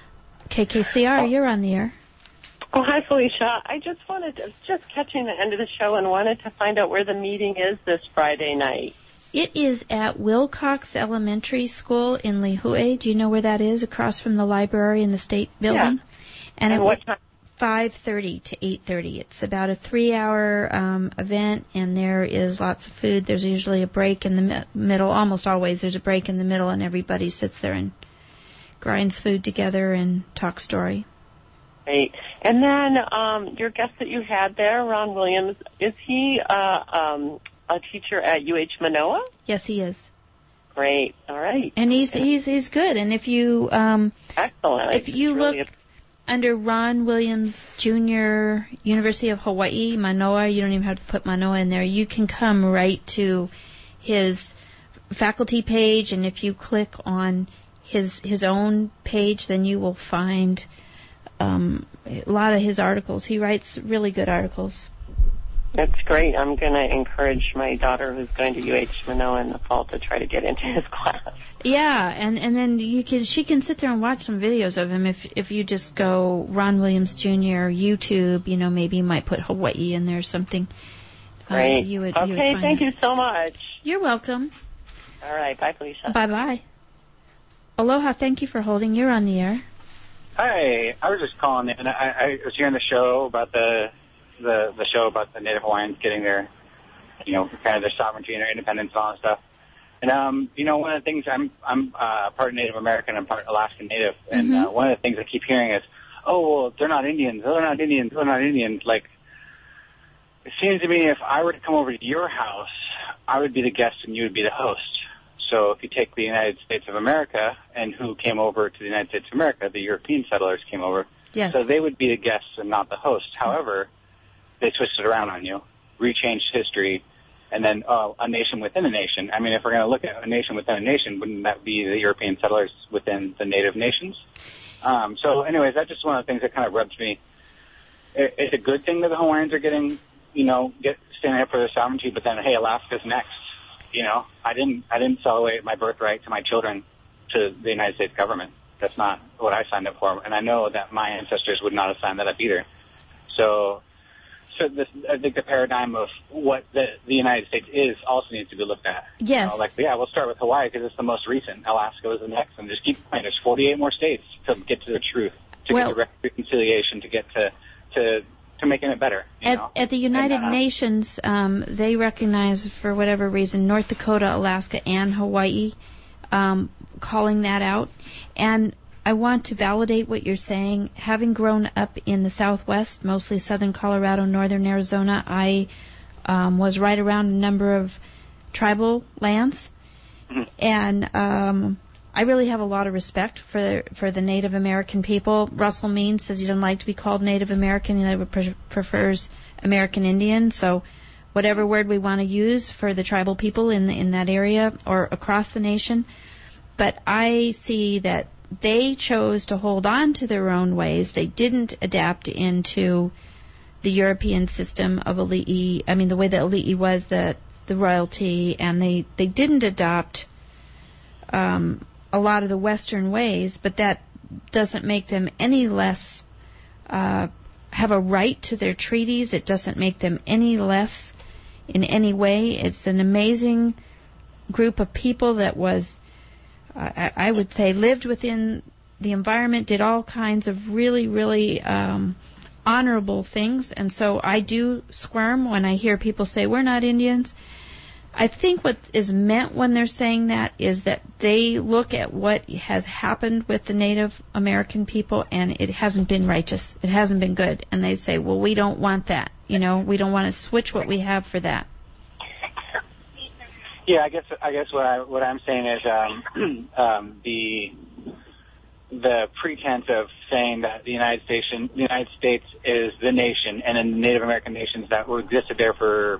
K K C R, you're on the air. Oh, hi, Felicia. I just wanted to, just catching the end of the show and wanted to find out where the meeting is this Friday night. It is at Wilcox Elementary School in Lihue. Do you know where that is? Across from the library in the state building. Yeah. And, and it what time? five thirty to eight thirty. It's about a three-hour um, event, and there is lots of food. There's usually a break in the mi- middle. Almost always there's a break in the middle, and everybody sits there and grinds food together and talks story. Great. And then um, your guest that you had there, Ron Williams, is he uh, um, a teacher at U H Manoa? Yes, he is. Great. All right. And he's he's he's good. And if you um, excellent. If you really look under Ron Williams Junior University of Hawaii, Manoa, you don't even have to put Manoa in there. You can come right to his faculty page, and if you click on his his own page, then you will find um, a lot of his articles. He writes really good articles. That's great. I'm going to encourage my daughter who's going to U H Manoa in the fall to try to get into his class. Yeah, and, and then you can she can sit there and watch some videos of him. If if you just go Ron Williams Junior YouTube, you know, maybe you might put Hawaii in there or something. Great. Uh, you would, okay, you would find thank it. you so much. You're welcome. All right, bye, Felicia. Bye-bye. Aloha, thank you for holding. You're on the air. Hi, I was just calling in. I, I was hearing the show about the the the show about the Native Hawaiians getting their, you know, kind of their sovereignty and their independence and all that stuff. And um, you know, one of the things I'm I'm uh, part Native American and part Alaskan Native, and Mm-hmm. uh, one of the things I keep hearing is, oh well, they're not Indians, they're not Indians, they're not Indians. Like, it seems to me if I were to come over to your house, I would be the guest and you would be the host. So if you take the United States of America and who came over to the United States of America, the European settlers came over. Yes. So they would be the guests and not the hosts. However, they twisted around on you, rechanged history, and then uh, a nation within a nation. I mean, if we're going to look at a nation within a nation, wouldn't that be the European settlers within the native nations? Um, so anyways, that's just one of the things that kind of rubs me. It, it's a good thing that the Hawaiians are getting, you know, get standing up for their sovereignty, but then, hey, Alaska's next. You know, I didn't, I didn't sell away my birthright to my children to the United States government. That's not what I signed up for, and I know that my ancestors would not have signed that up either. So, so this, I think the paradigm of what the, the United States is also needs to be looked at. Yes. You know, like, yeah, we'll start with Hawaii because it's the most recent. Alaska was the next, and just keep going. There's forty-eight more states to get to the truth, to Well, get to reconciliation, to get to to to making it better. You At, know? at the United And, uh, Nations, um, they recognize, for whatever reason, North Dakota, Alaska, and Hawaii, um, calling that out. And I want to validate what you're saying. Having grown up in the Southwest, mostly southern Colorado, northern Arizona, I um, was right around a number of tribal lands. Mm-hmm. And um, I really have a lot of respect for for the Native American people. Russell Means says he doesn't like to be called Native American. He pre- prefers American Indian. So whatever word we want to use for the tribal people in the, in that area or across the nation. But I see that they chose to hold on to their own ways. They didn't adapt into the European system of Ali'i. I mean, the way that Ali'i was, the the royalty, and they, they didn't adopt um, a lot of the Western ways, but that doesn't make them any less uh, have a right to their treaties. It doesn't make them any less in any way. It's an amazing group of people that was, uh, I, I would say, lived within the environment, did all kinds of really, really um, honorable things, and so I do squirm when I hear people say, we're not Indians. I think what is meant when they're saying that is that they look at what has happened with the Native American people, and it hasn't been righteous. It hasn't been good. And they say, well, we don't want that. You know, we don't want to switch what we have for that. Yeah, I guess I guess what I what I'm saying is um, um, the the pretense of saying that the United States the United States is the nation, and then the Native American nations that were existed there for,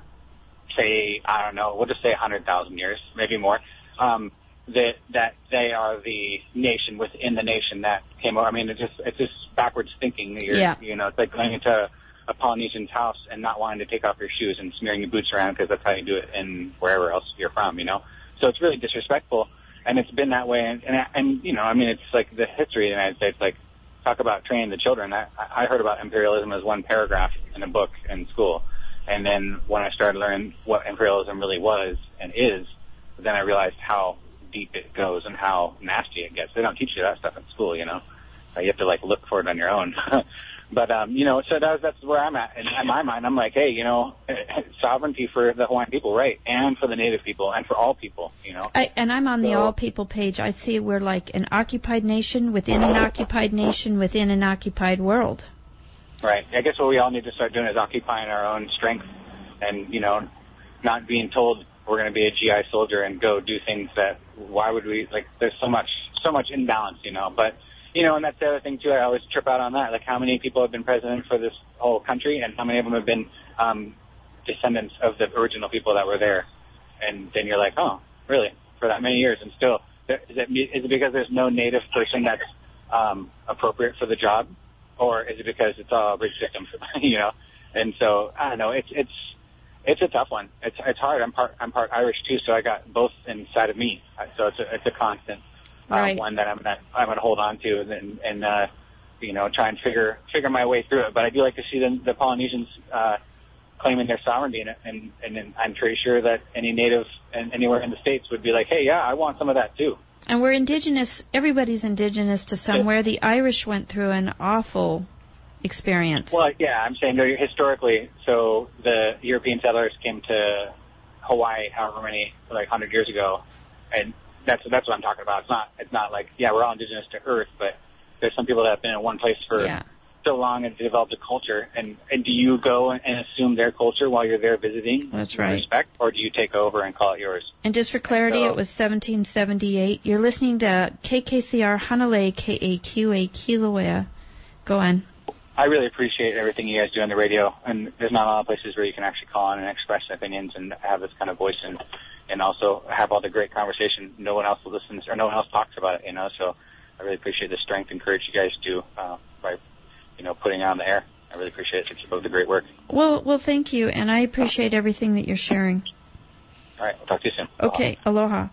say, I don't know, we'll just say one hundred thousand years, maybe more, um, that that they are the nation within the nation that came over. I mean, it's just it's just backwards thinking. You're, yeah. You know, it's like going into a Polynesian's house and not wanting to take off your shoes and smearing your boots around because that's how you do it in wherever else you're from, you know. So it's really disrespectful, and it's been that way. And, and, and you know, I mean, it's like the history of the United States, like, talk about training the children. I, I heard about imperialism as one paragraph in a book in school. And then when I started learning what imperialism really was and is, then I realized how deep it goes and how nasty it gets. They don't teach you that stuff in school, you know. Uh, you have to, like, look for it on your own. But, um, you know, so that, that's where I'm at. And in my mind, I'm like, hey, you know, sovereignty for the Hawaiian people, right, and for the Native people and for all people, you know. I, and I'm on so, the all people page. I see we're like an occupied nation within an occupied nation within an occupied world. Right. I guess what we all need to start doing is occupying our own strength and, you know, not being told we're going to be a G I soldier and go do things that, why would we, like, there's so much, so much imbalance, you know. But, you know, and that's the other thing, too. I always trip out on that. Like, how many people have been president for this whole country, and how many of them have been um, descendants of the original people that were there? And then you're like, oh, really? For that many years? And still, is it, is it because there's no Native person that's um, appropriate for the job? Or is it because it's all a bridge system, you know? And so, I don't know, it's it's it's a tough one. It's it's hard. I'm part I'm part Irish, too, so I got both inside of me. So it's a, it's a constant. Right. Um, one that I'm gonna I'm gonna hold on to and and uh, you know, try and figure figure my way through it. But I do like to see the, the Polynesians uh, claiming their sovereignty, and and and I'm pretty sure that any native and anywhere in the States would be like, hey, yeah, I want some of that too. And we're indigenous. Everybody's indigenous to somewhere. The Irish went through an awful experience. Well, yeah, I'm saying no, historically. So the European settlers came to Hawaii, however many, like one hundred years ago, and That's that's what I'm talking about. It's not it's not like, yeah, we're all indigenous to Earth, but there's some people that have been in one place for yeah. so long and developed a culture. And, and do you go and assume their culture while you're there visiting? That's right. Respect, or do you take over and call it yours? And just for clarity, so, it was seventeen seventy-eight. You're listening to K K C R Hanalei K A Q A Kilauea. Go on. I really appreciate everything you guys do on the radio, and there's not a lot of places where you can actually call on and express opinions and have this kind of voice and and also have all the great conversation. No one else listens or no one else talks about it, you know. So I really appreciate the strength and courage you guys do uh, by, you know, putting it on the air. I really appreciate it. So keep up the great work. Well, well, thank you, and I appreciate everything that you're sharing. All right, we'll talk to you soon. Okay, aloha.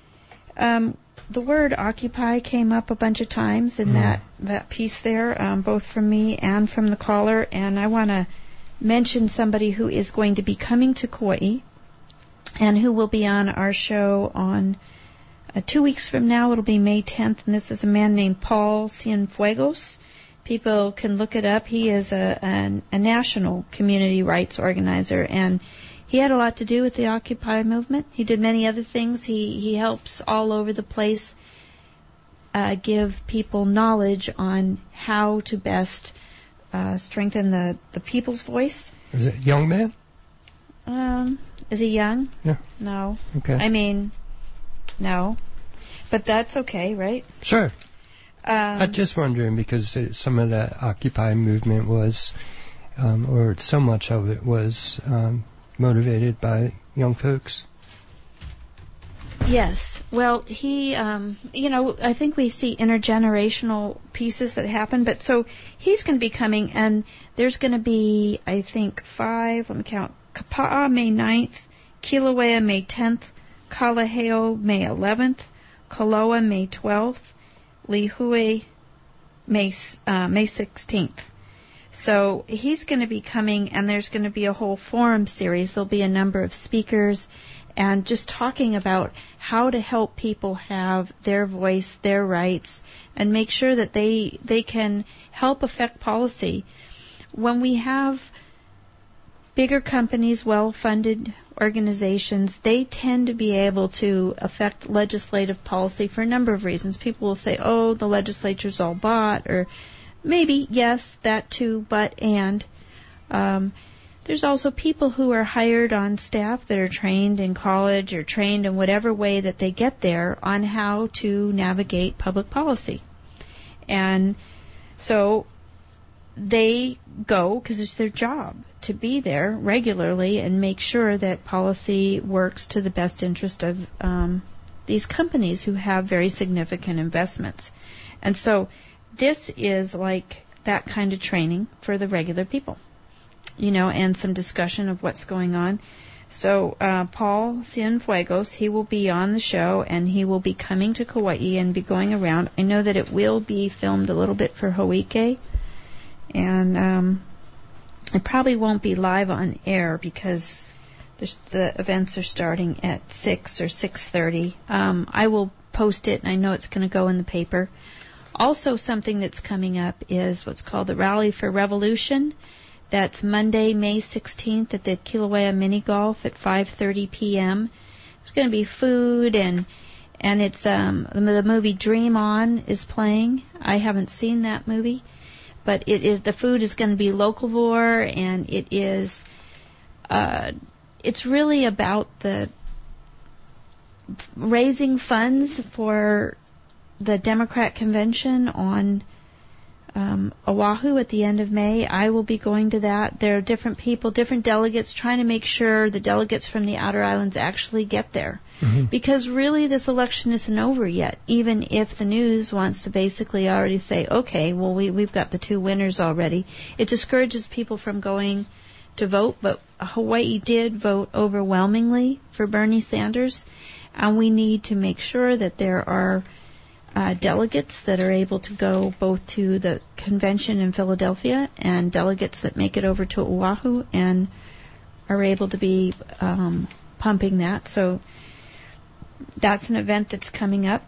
Um, the word occupy came up a bunch of times in mm. that, that piece there, um, both from me and from the caller, and I want to mention somebody who is going to be coming to Kauai and who will be on our show on uh, two weeks from now. It'll be May tenth, and this is a man named Paul Cienfuegos. People can look it up. He is a, a, a national community rights organizer, and he had a lot to do with the Occupy movement. He did many other things. He he helps all over the place uh, give people knowledge on how to best uh, strengthen the, the people's voice. Is it a young man? Um, is he young? Yeah. No. Okay. I mean, no. But that's okay, right? Sure. Um, I'm just wondering because it, some of that Occupy movement was, um, or so much of it was um, motivated by young folks. Yes. Well, he, um, you know, I think we see intergenerational pieces that happen, but so he's going to be coming, and there's going to be, I think, five, let me count, Kapa'a May ninth, Kilauea May tenth, Kalaheo May eleventh, Kaloa May twelfth, Lihue May, uh, May sixteenth. So he's going to be coming, and there's going to be a whole forum series. There'll be a number of speakers and just talking about how to help people have their voice, their rights, and make sure that they they can help affect policy. when we have bigger companies, well-funded organizations, they tend to be able to affect legislative policy for a number of reasons. People will say, oh, the legislature's all bought, or maybe, yes, that too, but and. Um, there's also people who are hired on staff that are trained in college or trained in whatever way that they get there on how to navigate public policy. And so they go, because it's their job, to be there regularly and make sure that policy works to the best interest of um, these companies who have very significant investments. And so this is like that kind of training for the regular people, you know, and some discussion of what's going on. So uh, Paul Cienfuegos, he will be on the show, and he will be coming to Kauai and be going around. I know that it will be filmed a little bit for Hoike, and um, it probably won't be live on air because the, the events are starting at six or six thirty. Um, I will post it, and I know it's going to go in the paper. Also, something that's coming up is what's called the Rally for Revolution. That's Monday, May sixteenth at the Kilauea Mini Golf at five thirty p.m. There's going to be food, and and it's um, the movie Dream On is playing. I haven't seen that movie, but it is the food is going to be locavore, and it is uh, it's really about the raising funds for the Democrat convention on Um, Oahu at the end of May. I will be going to that. There are different people, different delegates, trying to make sure the delegates from the outer islands actually get there. Mm-hmm. Because really this election isn't over yet, even if the news wants to basically already say, okay, well, we, we've got the two winners already. It discourages people from going to vote, but Hawaii did vote overwhelmingly for Bernie Sanders, and we need to make sure that there are Uh, delegates that are able to go both to the convention in Philadelphia and delegates that make it over to Oahu and are able to be um, pumping that. So that's an event that's coming up.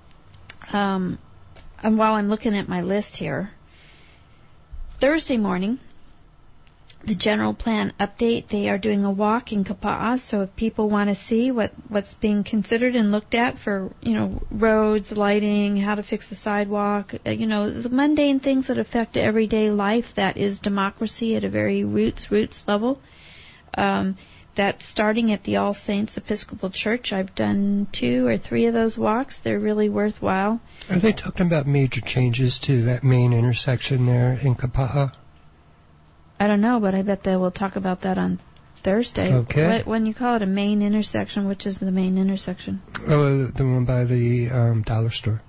Um, and while I'm looking at my list here, Thursday morning, the general plan update, they are doing a walk in Kapa'a, so if people want to see what, what's being considered and looked at for, you know, roads, lighting, how to fix the sidewalk, uh, you know, the mundane things that affect everyday life, that is democracy at a very roots, roots level. Um, that's starting at the All Saints Episcopal Church. I've done two or three of those walks. They're really worthwhile. Are they talking about major changes to that main intersection there in Kapa'a? I don't know, but I bet they will talk about that on Thursday. Okay. What, when you call it a main intersection, which is the main intersection? Oh, the one by the um, dollar store.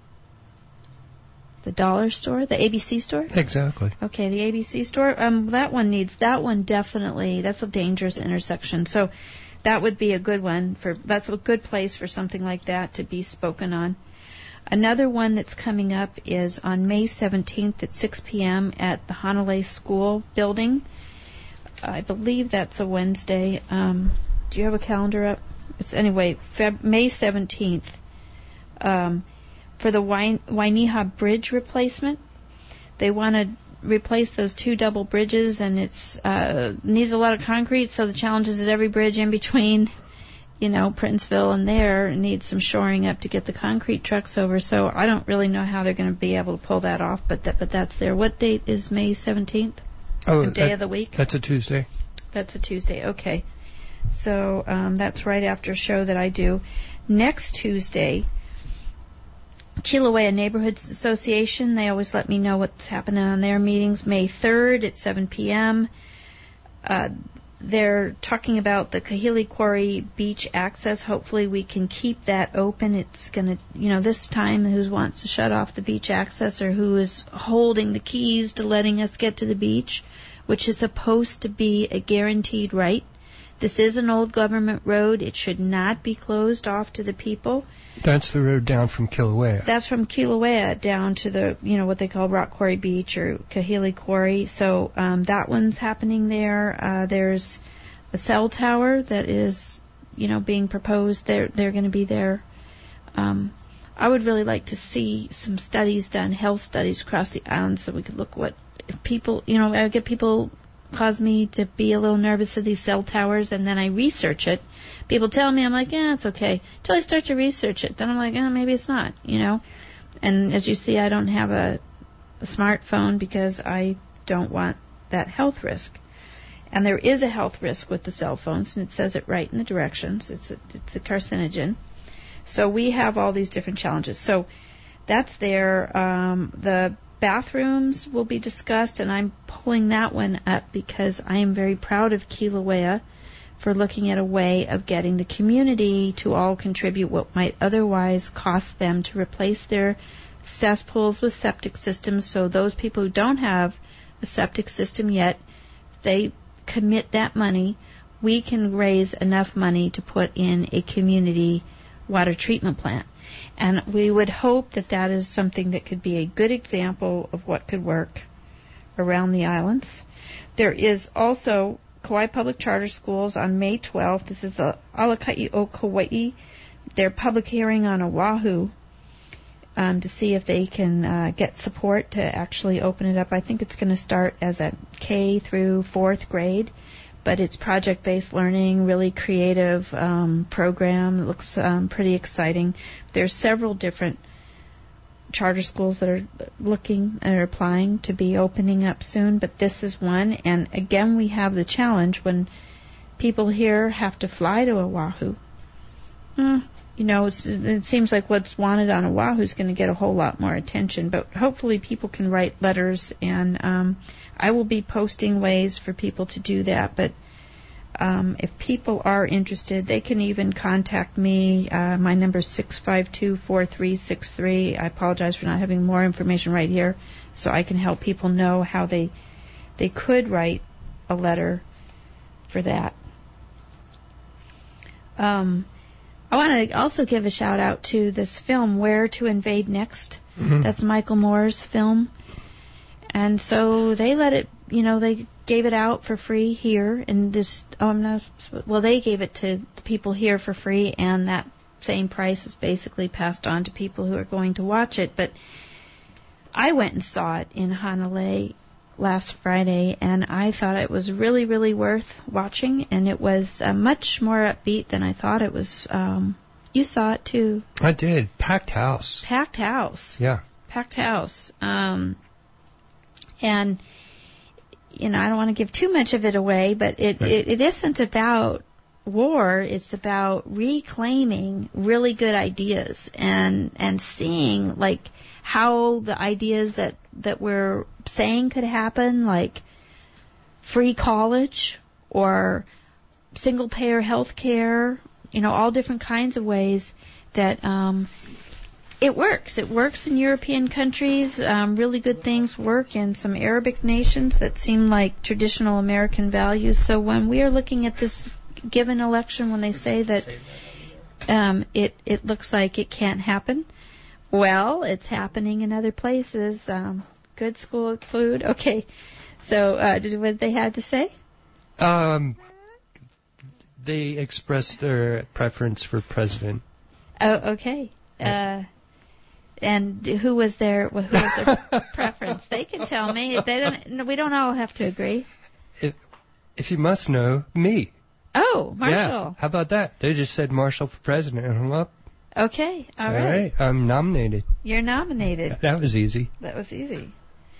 The dollar store? The A B C store? Exactly. Okay, the A B C store. Um, that one needs, that one definitely, that's a dangerous intersection. So that would be a good one for, that's a good place for something like that to be spoken on. Another one that's coming up is on May seventeenth at six p.m. at the Hanalei School building. I believe that's a Wednesday. Um, do you have a calendar up? It's anyway, Feb- May seventeenth um, for the Wain- Wainiha Bridge replacement. They want to replace those two double bridges, and it's uh, needs a lot of concrete, so the challenge is every bridge in between, you know, Princeville and there needs some shoring up to get the concrete trucks over. So I don't really know how they're going to be able to pull that off, but that, but that's there. What date is May seventeenth? Oh, the day that, of the week? That's a Tuesday. That's a Tuesday, okay. So um, that's right after a show that I do. Next Tuesday, Kilauea Neighborhoods Association, they always let me know what's happening on their meetings. May third at seven p.m. Uh, They're talking about the Kahili Quarry beach access. Hopefully we can keep that open. It's going to, you know, this time who wants to shut off the beach access or who is holding the keys to letting us get to the beach, which is supposed to be a guaranteed right. This is an old government road. It should not be closed off to the people. That's the road down from Kilauea. That's from Kilauea down to the, you know, what they call Rock Quarry Beach or Kahili Quarry. So um, that one's happening there. Uh, there's a cell tower that is, you know, being proposed. They're they're going to be there. Um, I would really like to see some studies done, health studies across the island, so we could look what if people, you know, I get people cause me to be a little nervous of these cell towers, and then I research it. People tell me, I'm like, yeah, it's okay. Until I start to research it, then I'm like, eh, maybe it's not, you know. And as you see, I don't have a, a smartphone because I don't want that health risk. And there is a health risk with the cell phones, and it says it right in the directions. It's a, it's a carcinogen. So we have all these different challenges. So that's there. Um, the bathrooms will be discussed, and I'm pulling that one up because I am very proud of Kilauea for looking at a way of getting the community to all contribute what might otherwise cost them to replace their cesspools with septic systems. So those people who don't have a septic system yet, they commit that money. We can raise enough money to put in a community water treatment plant. And we would hope that that is something that could be a good example of what could work around the islands. There is also Kauai Public Charter Schools on May twelfth. This is the Alakai o Kauai, their public hearing on Oahu, um, to see if they can uh, get support to actually open it up. I think it's going to start as a K through fourth grade. But it's project-based learning, really creative um, program. It looks um, pretty exciting. There's several different charter schools that are looking and are applying to be opening up soon, but this is one. And again, we have the challenge when people here have to fly to Oahu. Uh, you know, it's, it seems like what's wanted on Oahu is going to get a whole lot more attention, but hopefully people can write letters, and um, I will be posting ways for people to do that. But um, if people are interested, they can even contact me. Uh, my number is six five two, four three six three. I apologize for not having more information right here, so I can help people know how they they could write a letter for that. Um, I want to also give a shout out to this film, Where to Invade Next. Mm-hmm. That's Michael Moore's film. And so they let it, you know, they gave it out for free here. And this, oh, I'm not, well, they gave it to the people here for free, and that same price is basically passed on to people who are going to watch it. But I went and saw it in Hanalei last Friday, and I thought it was really, really worth watching, and it was uh, much more upbeat than I thought it was. Um, you saw it too. I did. Packed house. Packed house. Yeah. Packed house. Um, and, you know, I don't want to give too much of it away, but it, right. it, it isn't about war. It's about reclaiming really good ideas and, and seeing, like, how the ideas that, that we're saying could happen, like free college or single-payer health care, you know, all different kinds of ways that um, it works. It works in European countries. Um, really good things work in some Arabic nations that seem like traditional American values. So when we are looking at this given election, when they say that um, it, it looks like it can't happen, well, it's happening in other places. Um, good school food. Okay. So, uh, did, what they had to say? Um, they expressed their preference for president. Oh, okay. Uh, and who was their, who was their preference? They can tell me. They don't, no, we don't all have to agree. If, if you must know, me. Oh, Marshall. Yeah. How about that? They just said Marshall for president, and I'm up. Okay, all, all right. right. I'm nominated. You're nominated. That was easy. That was easy.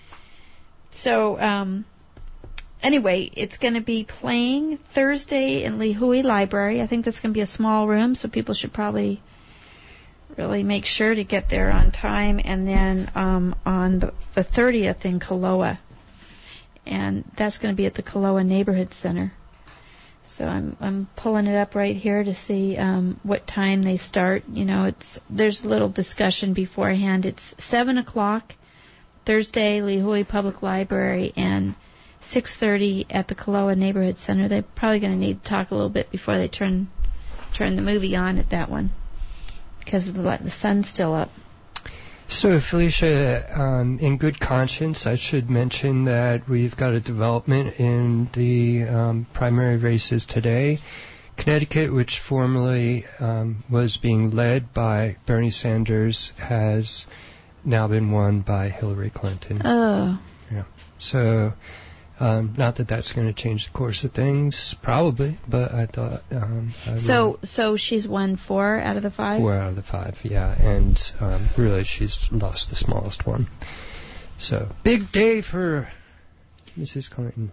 So, um, anyway, it's going to be playing Thursday in Lihue Library. I think that's going to be a small room, so people should probably really make sure to get there on time. And then um, on the, the thirtieth in Kaloa. And that's going to be at the Kaloa Neighborhood Center. So I'm I'm pulling it up right here to see um, what time they start. You know, it's there's a little discussion beforehand. It's seven o'clock Thursday, Lihue Public Library, and six thirty at the Kaloa Neighborhood Center. They're probably going to need to talk a little bit before they turn turn the movie on at that one because of the, the sun's still up. So, Felicia, um, in good conscience, I should mention that we've got a development in the um, primary races today. Connecticut, which formerly um, was being led by Bernie Sanders, has now been won by Hillary Clinton. Oh. Yeah. So, um, not that that's going to change the course of things, probably, but I thought. Um, I so, so she's won four out of the five. Four out of the five, yeah, and um, really she's lost the smallest one. So, big day for Missus Clinton.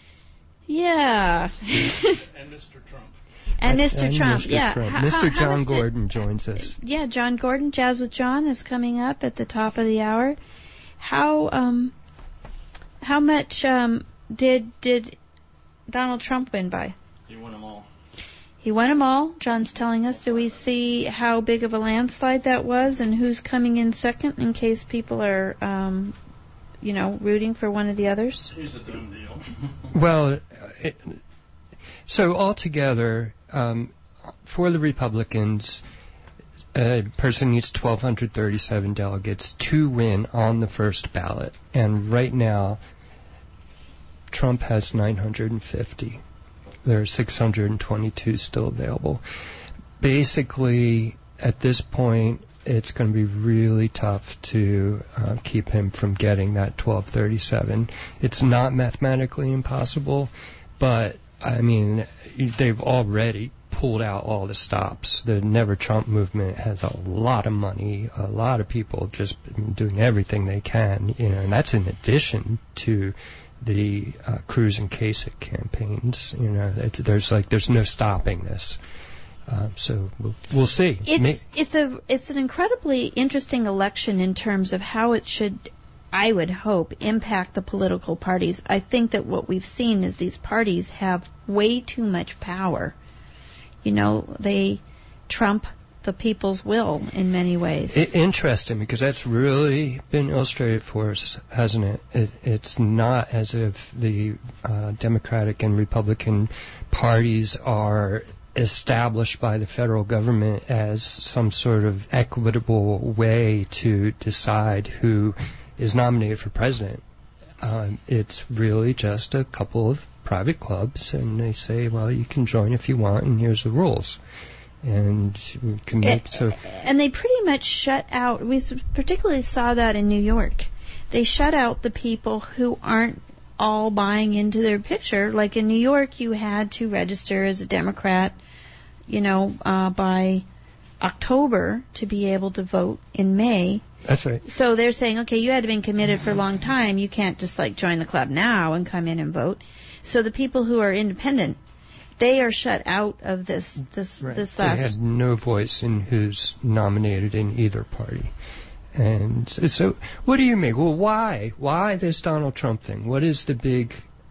Yeah. And Mister Trump. And Mister And Trump, Mister yeah. Trump. How, Mister how, John how much Gordon did, joins us. Yeah, John Gordon, Jazz with John, is coming up at the top of the hour. How um, how much um did did Donald Trump win by? He won them all. He won them all. John's telling us. Do we see how big of a landslide that was, and who's coming in second, in case people are um, you know, rooting for one of the others? Here's a done deal. Well, it, so altogether, um, for the Republicans, a person needs one thousand two hundred thirty-seven delegates to win on the first ballot. And right now, Trump has nine hundred fifty. There are six hundred twenty-two still available. Basically, at this point, it's going to be really tough to uh, keep him from getting that twelve thirty-seven. It's not mathematically impossible, but, I mean, they've already pulled out all the stops. The Never Trump movement has a lot of money, a lot of people just doing everything they can, you know, and that's in addition to the uh, Cruz and Kasich campaigns. You know, it's, there's like there's no stopping this. Uh, so we'll, we'll see. It's May- it's a it's an incredibly interesting election in terms of how it should, I would hope, impact the political parties. I think that what we've seen is these parties have way too much power. You know, they trump the people's will in many ways. It, interesting, because that's really been illustrated for us, hasn't it? it it's not as if the uh, Democratic and Republican parties are established by the federal government as some sort of equitable way to decide who is nominated for president. Um, it's really just a couple of private clubs, and they say, well, you can join if you want, and here's the rules. And we can make so. And they pretty much shut out. We particularly saw that in New York. They shut out the people who aren't all buying into their picture. Like in New York, you had to register as a Democrat, you know, uh, by October to be able to vote in May. That's right. So they're saying, okay, you had to been committed for a long time. You can't just like join the club now and come in and vote. So the people who are independent, they are shut out of this this right. this last. They had no voice in who's nominated in either party. And so, what do you make? Well, why? Why this Donald Trump thing? What is the big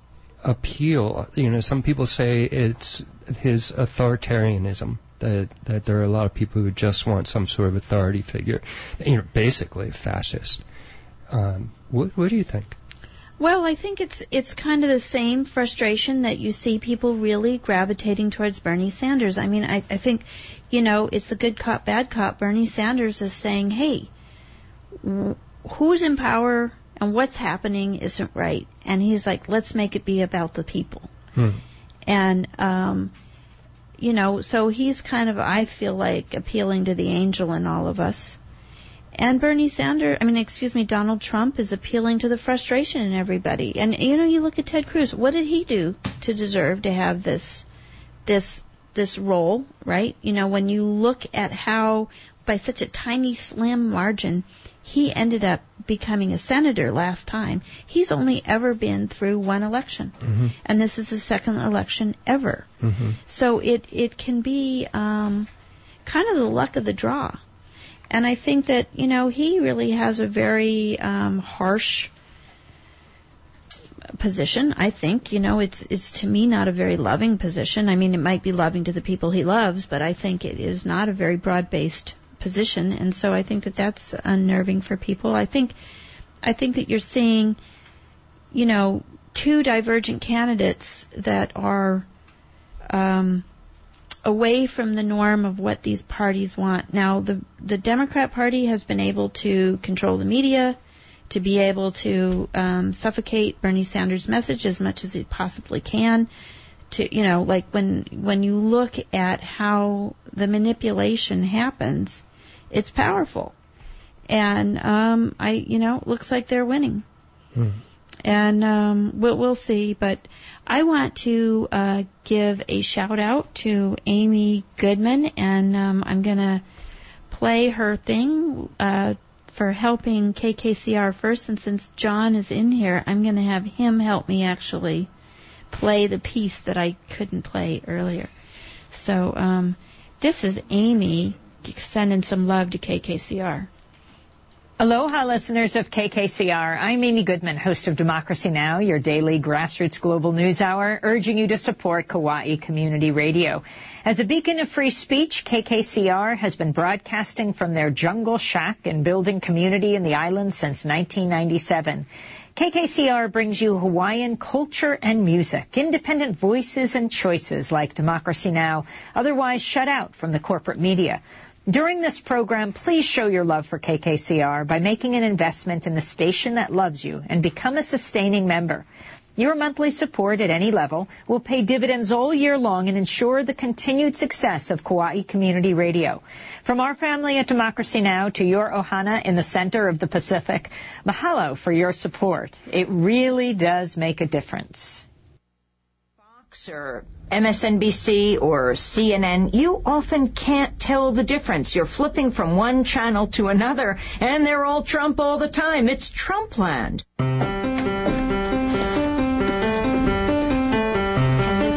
appeal? You know, some people say it's his authoritarianism. That that there are a lot of people who just want some sort of authority figure. You know, basically fascist. Um, what what do you think? Well, I think it's it's kind of the same frustration that you see people really gravitating towards Bernie Sanders. I mean, I, I think, you know, it's the good cop, bad cop. Bernie Sanders is saying, hey, who's in power and what's happening isn't right. And he's like, let's make it be about the people. Hmm. And, um, you know, so he's kind of, I feel like, appealing to the angel in all of us. And Bernie Sanders, I mean, excuse me, Donald Trump is appealing to the frustration in everybody. And, you know, you look at Ted Cruz. What did he do to deserve to have this, this, this role, right? You know, when you look at how, by such a tiny, slim margin, he ended up becoming a senator last time. He's only ever been through one election. Mm-hmm. And this is his second election ever. Mm-hmm. So it, it can be, um, kind of the luck of the draw. And I think that, you know, he really has a very um, harsh position, I think. You know, it's, it's to me not a very loving position. I mean, it might be loving to the people he loves, but I think it is not a very broad-based position. And so I think that that's unnerving for people. I think, I think that you're seeing, you know, two divergent candidates that are um, away from the norm of what these parties want. Now, the the Democrat Party has been able to control the media, to be able to um, suffocate Bernie Sanders' message as much as it possibly can, to, you know, like when when you look at how the manipulation happens, it's powerful. And um, I, you know, it looks like they're winning. Hmm. And um, we'll, we'll see. But I want to uh, give a shout out to Amy Goodman, and um, I'm going to play her thing uh, for helping K K C R first. And since John is in here, I'm going to have him help me actually play the piece that I couldn't play earlier. So um, this is Amy sending some love to K K C R. Aloha, listeners of K K C R. I'm Amy Goodman, host of Democracy Now!, your daily grassroots global news hour, urging you to support Kauai Community Radio. As a beacon of free speech, K K C R has been broadcasting from their jungle shack and building community in the islands since nineteen ninety-seven. K K C R brings you Hawaiian culture and music, independent voices and choices like Democracy Now!, otherwise shut out from the corporate media. During this program, please show your love for K K C R by making an investment in the station that loves you and become a sustaining member. Your monthly support at any level will pay dividends all year long and ensure the continued success of Kauai Community Radio. From our family at Democracy Now! To your ohana in the center of the Pacific, mahalo for your support. It really does make a difference. Or M S N B C or C N N, you often can't tell the difference. You're flipping from one channel to another, and they're all Trump all the time. It's Trumpland. And this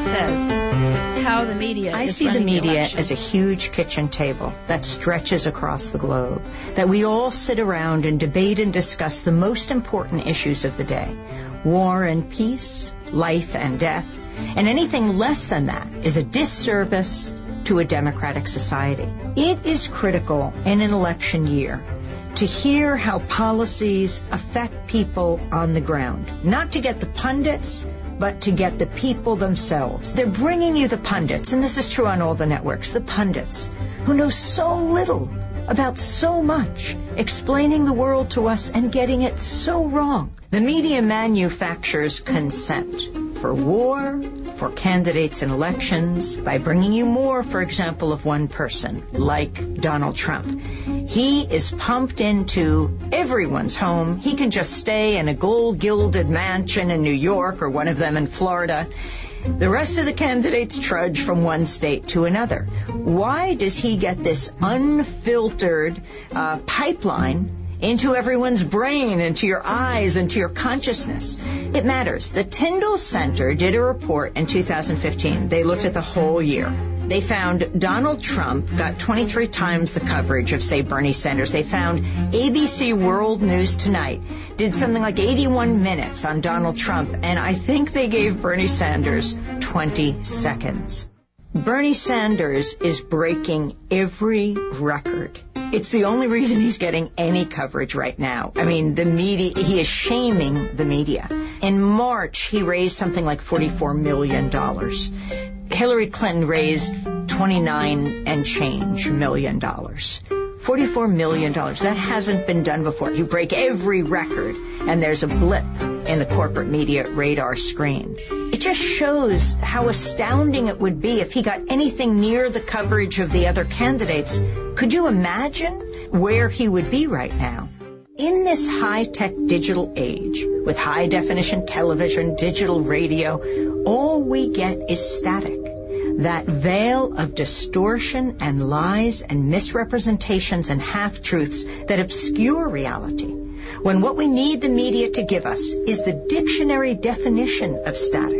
says how the media I is see the running media election. as a huge kitchen table that stretches across the globe, that we all sit around and debate and discuss the most important issues of the day. War and peace, life and death. And anything less than that is a disservice to a democratic society. It is critical in an election year to hear how policies affect people on the ground. Not to get the pundits, but to get the people themselves. They're bringing you the pundits, and this is true on all the networks, the pundits, who know so little about so much, explaining the world to us and getting it so wrong. The media manufactures consent for war, for candidates in elections, by bringing you more, for example, of one person, like Donald Trump. He is pumped into everyone's home. He can just stay in a gold-gilded mansion in New York or one of them in Florida. The rest of the candidates trudge from one state to another. Why does he get this unfiltered uh, pipeline into everyone's brain, into your eyes, into your consciousness? It matters. The Tyndall Center did a report in two thousand fifteen. They looked at the whole year. They found Donald Trump got twenty-three times the coverage of, say, Bernie Sanders. They found A B C World News Tonight did something like eighty-one minutes on Donald Trump, and I think they gave Bernie Sanders twenty seconds. Bernie Sanders is breaking every record. It's the only reason he's getting any coverage right now. I mean, the media, he is shaming the media. In March, he raised something like forty-four million dollars. Hillary Clinton raised twenty-nine and change million dollars. forty-four million dollars. That hasn't been done before. You break every record, and there's a blip in the corporate media radar screen. It just shows how astounding it would be if he got anything near the coverage of the other candidates. Could you imagine where he would be right now? In this high-tech digital age, with high-definition television, digital radio, all we get is static. That veil of distortion and lies and misrepresentations and half-truths that obscure reality. When what we need the media to give us is the dictionary definition of static: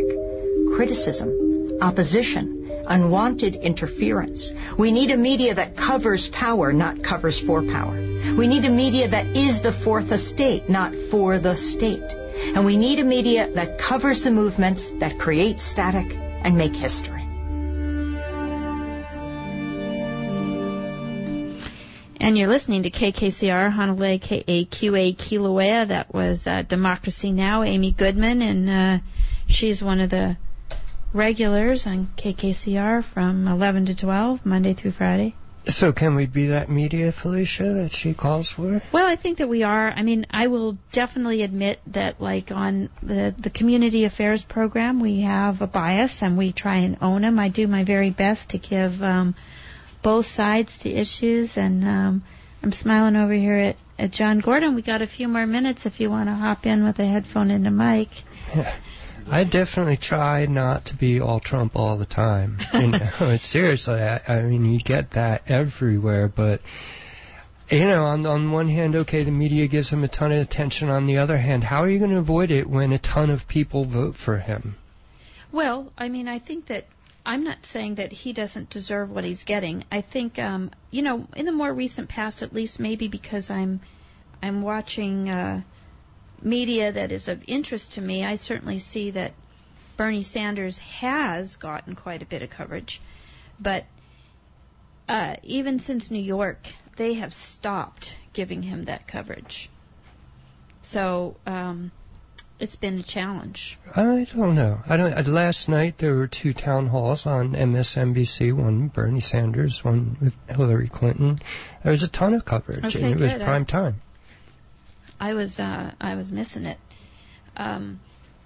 criticism, opposition, unwanted interference. We need a media that covers power, not covers for power. We need a media that is the fourth estate, not for the state. And we need a media that covers the movements that create static and make history. And you're listening to K K C R, Honolulu, K A Q A, Kilauea. That was uh, Democracy Now!, Amy Goodman, and uh, she's one of the regulars on K K C R from eleven to twelve, Monday through Friday. So can we be that media, Felicia, that she calls for? Well, I think that we are. I mean, I will definitely admit that, like, on the, the community affairs program, we have a bias, and we try and own them. I do my very best to give um, both sides to issues, and um, I'm smiling over here at, at John Gordon. We got a few more minutes if you want to hop in with a headphone and a mic. Yeah. I definitely try not to be all Trump all the time. You know, seriously, I, I mean, you get that everywhere, but, you know, on, on one hand, okay, the media gives him a ton of attention. On the other hand, how are you going to avoid it when a ton of people vote for him? Well, I mean, I think that I'm not saying that he doesn't deserve what he's getting. I think, um, you know, in the more recent past, at least maybe because I'm, I'm watching, uh, media that is of interest to me, I certainly see that Bernie Sanders has gotten quite a bit of coverage. But uh, even since New York, they have stopped giving him that coverage. So um, it's been a challenge. I don't know. I don't. Last night there were two town halls on M S N B C, one Bernie Sanders, one with Hillary Clinton. There was a ton of coverage, Okay, and it was good. prime time. I was uh, I was missing it. Um,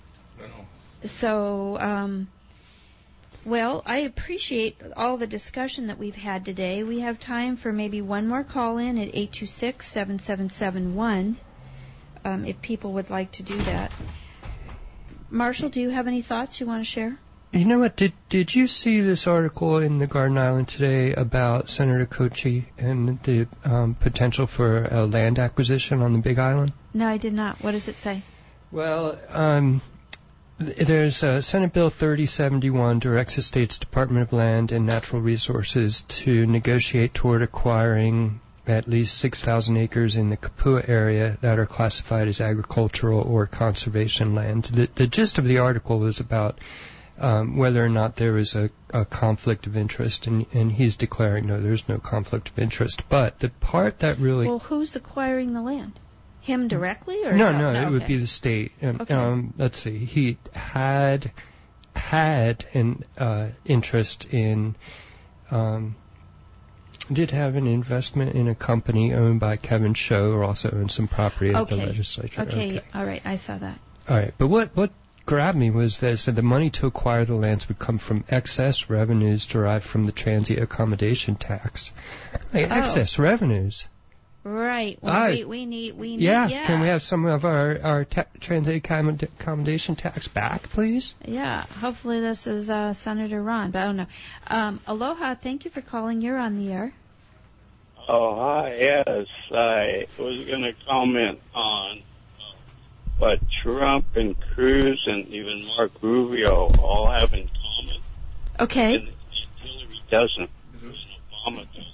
so, um, well, I appreciate all the discussion that we've had today. We have time for maybe one more call in at eight two six, seven seven seven one, um, if people would like to do that. Marshall, do you have any thoughts you want to share? You know what? Did did you see this article in the Garden Island today about Senator Kochi and the um, potential for a land acquisition on the Big Island? No, I did not. What does it say? Well, um, th- there's uh, Senate Bill thirty seventy-one directs the state's Department of Land and Natural Resources to negotiate toward acquiring at least six thousand acres in the Kapua area that are classified as agricultural or conservation land. The, the gist of the article was about Um, whether or not there was a, a conflict of interest, and, and he's declaring no, there's no conflict of interest. But the part that really... Well, who's acquiring the land? Him directly? Or no, no, no, no it okay. would be the state. Um, Okay. um, let's see, he had had an uh, interest in... Um, did have an investment in a company owned by Kevin Show, or also owned some property at okay. the legislature. Okay. okay, all right, I saw that. All right, but what what grabbed me was that it said the money to acquire the lands would come from excess revenues derived from the transient accommodation tax. Like, Oh. excess revenues. Right. Well, I- we, we need, we need, Yeah. yeah. Can we have some of our our ta- transient accommod- accommodation tax back, please? Yeah, hopefully this is uh, Senator Ron, but I don't know. Um, aloha, thank you for calling. You're on the air. Oh, hi, yes. I was going to comment on what Trump and Cruz and even Mark Rubio all have in common. Okay. And Hillary doesn't. And Obama doesn't.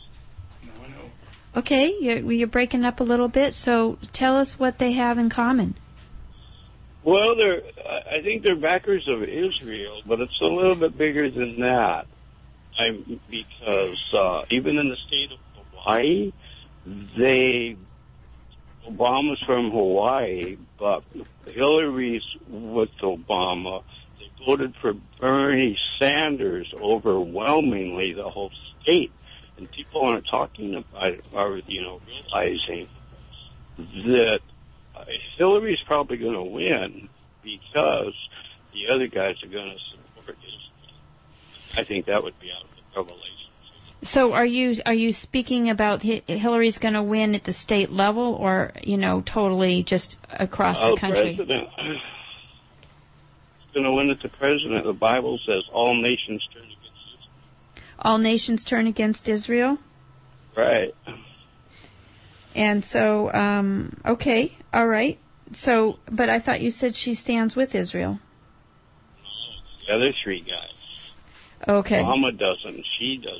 Okay, you're, you're breaking up a little bit, so tell us what they have in common. Well, they're, I think they're backers of Israel, but it's a little bit bigger than that. I'm, because uh, even in the state of Hawaii, they Obama's from Hawaii, but Hillary's with Obama. They voted for Bernie Sanders overwhelmingly, the whole state. And people aren't talking about it, are, you know, realizing that uh, Hillary's probably going to win because the other guys are going to support Israel. I think that would be out of the revelation. So are you are you speaking about Hi- Hillary's going to win at the state level, or, you know, totally just across Oh, the country? President. He's going to win at the president. The Bible says all nations turn against Israel. All nations turn against Israel? Right. And so, um, okay, all right. So, but I thought you said she stands with Israel. The other three guys. Okay. Obama doesn't. She doesn't.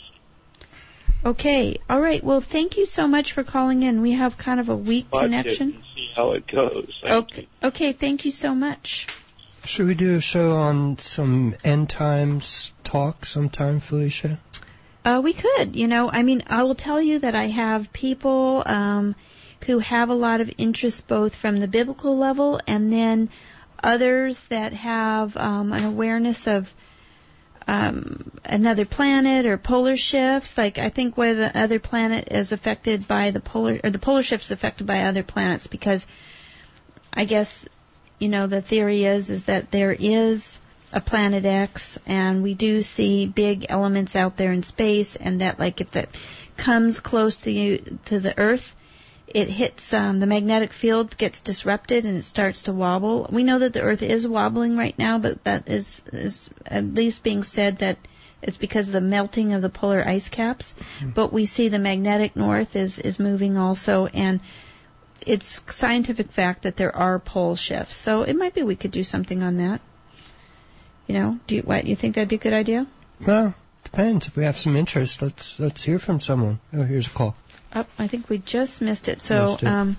Okay, all right. Well, thank you so much for calling in. We have kind of a weak Watch it connection. and see how it goes. Thank Okay. Okay, thank you so much. Should we do a show on some end times talk sometime, Felicia? Uh, we could, you know, I mean, I will tell you that I have people um, who have a lot of interest both from the biblical level and then others that have um, an awareness of um, another planet or polar shifts. Like I think where the other planet is affected by the polar, or the polar shift's affected by other planets, because I guess, you know, the theory is is that there is a planet X, and we do see big elements out there in space, and that like if that comes close to you, to the Earth, it hits um, the magnetic field gets disrupted and it starts to wobble. We know that the Earth is wobbling right now, but that is is at least being said that it's because of the melting of the polar ice caps. Mm-hmm. But we see the magnetic north is is moving also, and it's scientific fact that there are pole shifts. So it might be we could do something on that. You know, do you, what, you think that'd be a good idea? Well, depends. If we have some interest, let's let's hear from someone. Oh, here's a call. Oh, I think we just missed it. So, Missed it. um,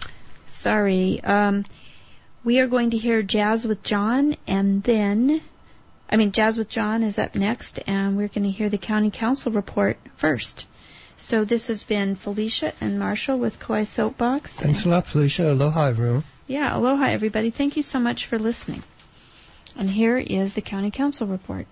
sorry. Um, we are going to hear Jazz with John, and then, I mean, Jazz with John is up next, and we're going to hear the County Council report first. So this has been Felicia and Marshall with Kauai Soapbox. Thanks a lot, Felicia. Aloha, everyone. Yeah, aloha, everybody. Thank you so much for listening. And here is the County Council report.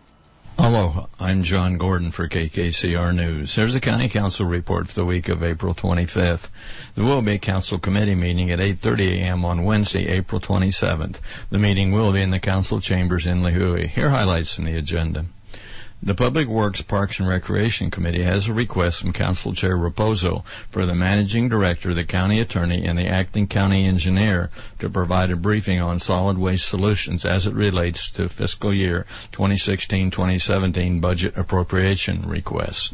Aloha, I'm John Gordon for K K C R News. Here's the County Council report for the week of April twenty-fifth. There will be a Council Committee meeting at eight thirty a.m. on Wednesday, April twenty-seventh. The meeting will be in the Council Chambers in Lihue. Here are highlights from the agenda. The Public Works, Parks and Recreation Committee has a request from Council Chair Raposo for the Managing Director, the County Attorney, and the Acting County Engineer to provide a briefing on solid waste solutions as it relates to fiscal year twenty sixteen twenty seventeen budget appropriation requests.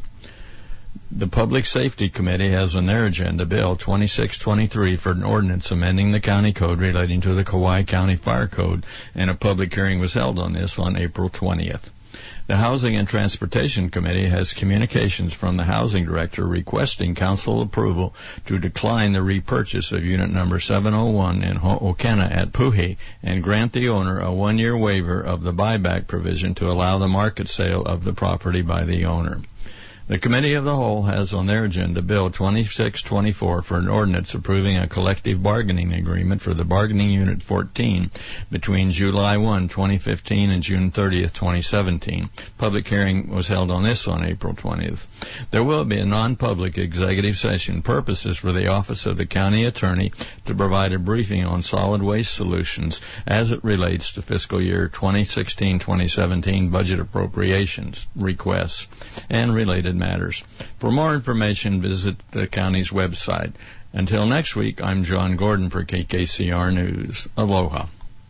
The Public Safety Committee has on their agenda Bill twenty-six twenty-three for an ordinance amending the county code relating to the Kauai County Fire Code, and a public hearing was held on this on April twentieth. The Housing and Transportation Committee has communications from the Housing Director requesting council approval to decline the repurchase of unit number seven oh one in Ho'okena at Puhi and grant the owner a one-year waiver of the buyback provision to allow the market sale of the property by the owner. The Committee of the Whole has on their agenda Bill twenty-six twenty-four for an ordinance approving a collective bargaining agreement for the Bargaining Unit fourteen between July first, twenty fifteen and June thirtieth, twenty seventeen. Public hearing was held on this on April twentieth. There will be a non-public executive session. Purposes for the Office of the County Attorney to provide a briefing on solid waste solutions as it relates to fiscal year twenty sixteen twenty seventeen budget appropriations requests and related matters. For more information, visit the county's website. Until next week, I'm John Gordon for K K C R News. Aloha.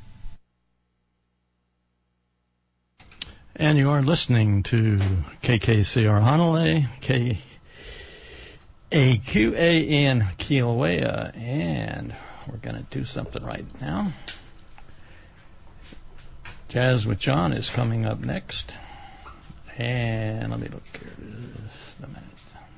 And you are listening to K K C R Hanalei, K A Q A in Kilauea, and we're going to do something right now. Jazz with John is coming up next. And let me look here just a minute.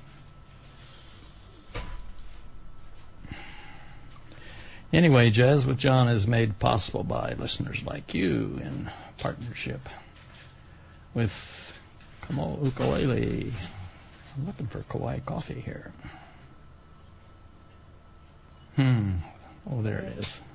Anyway, Jazz with John is made possible by listeners like you in partnership with Kamo Ukulele. I'm looking for Kauai coffee here. Hmm. Oh, there it is.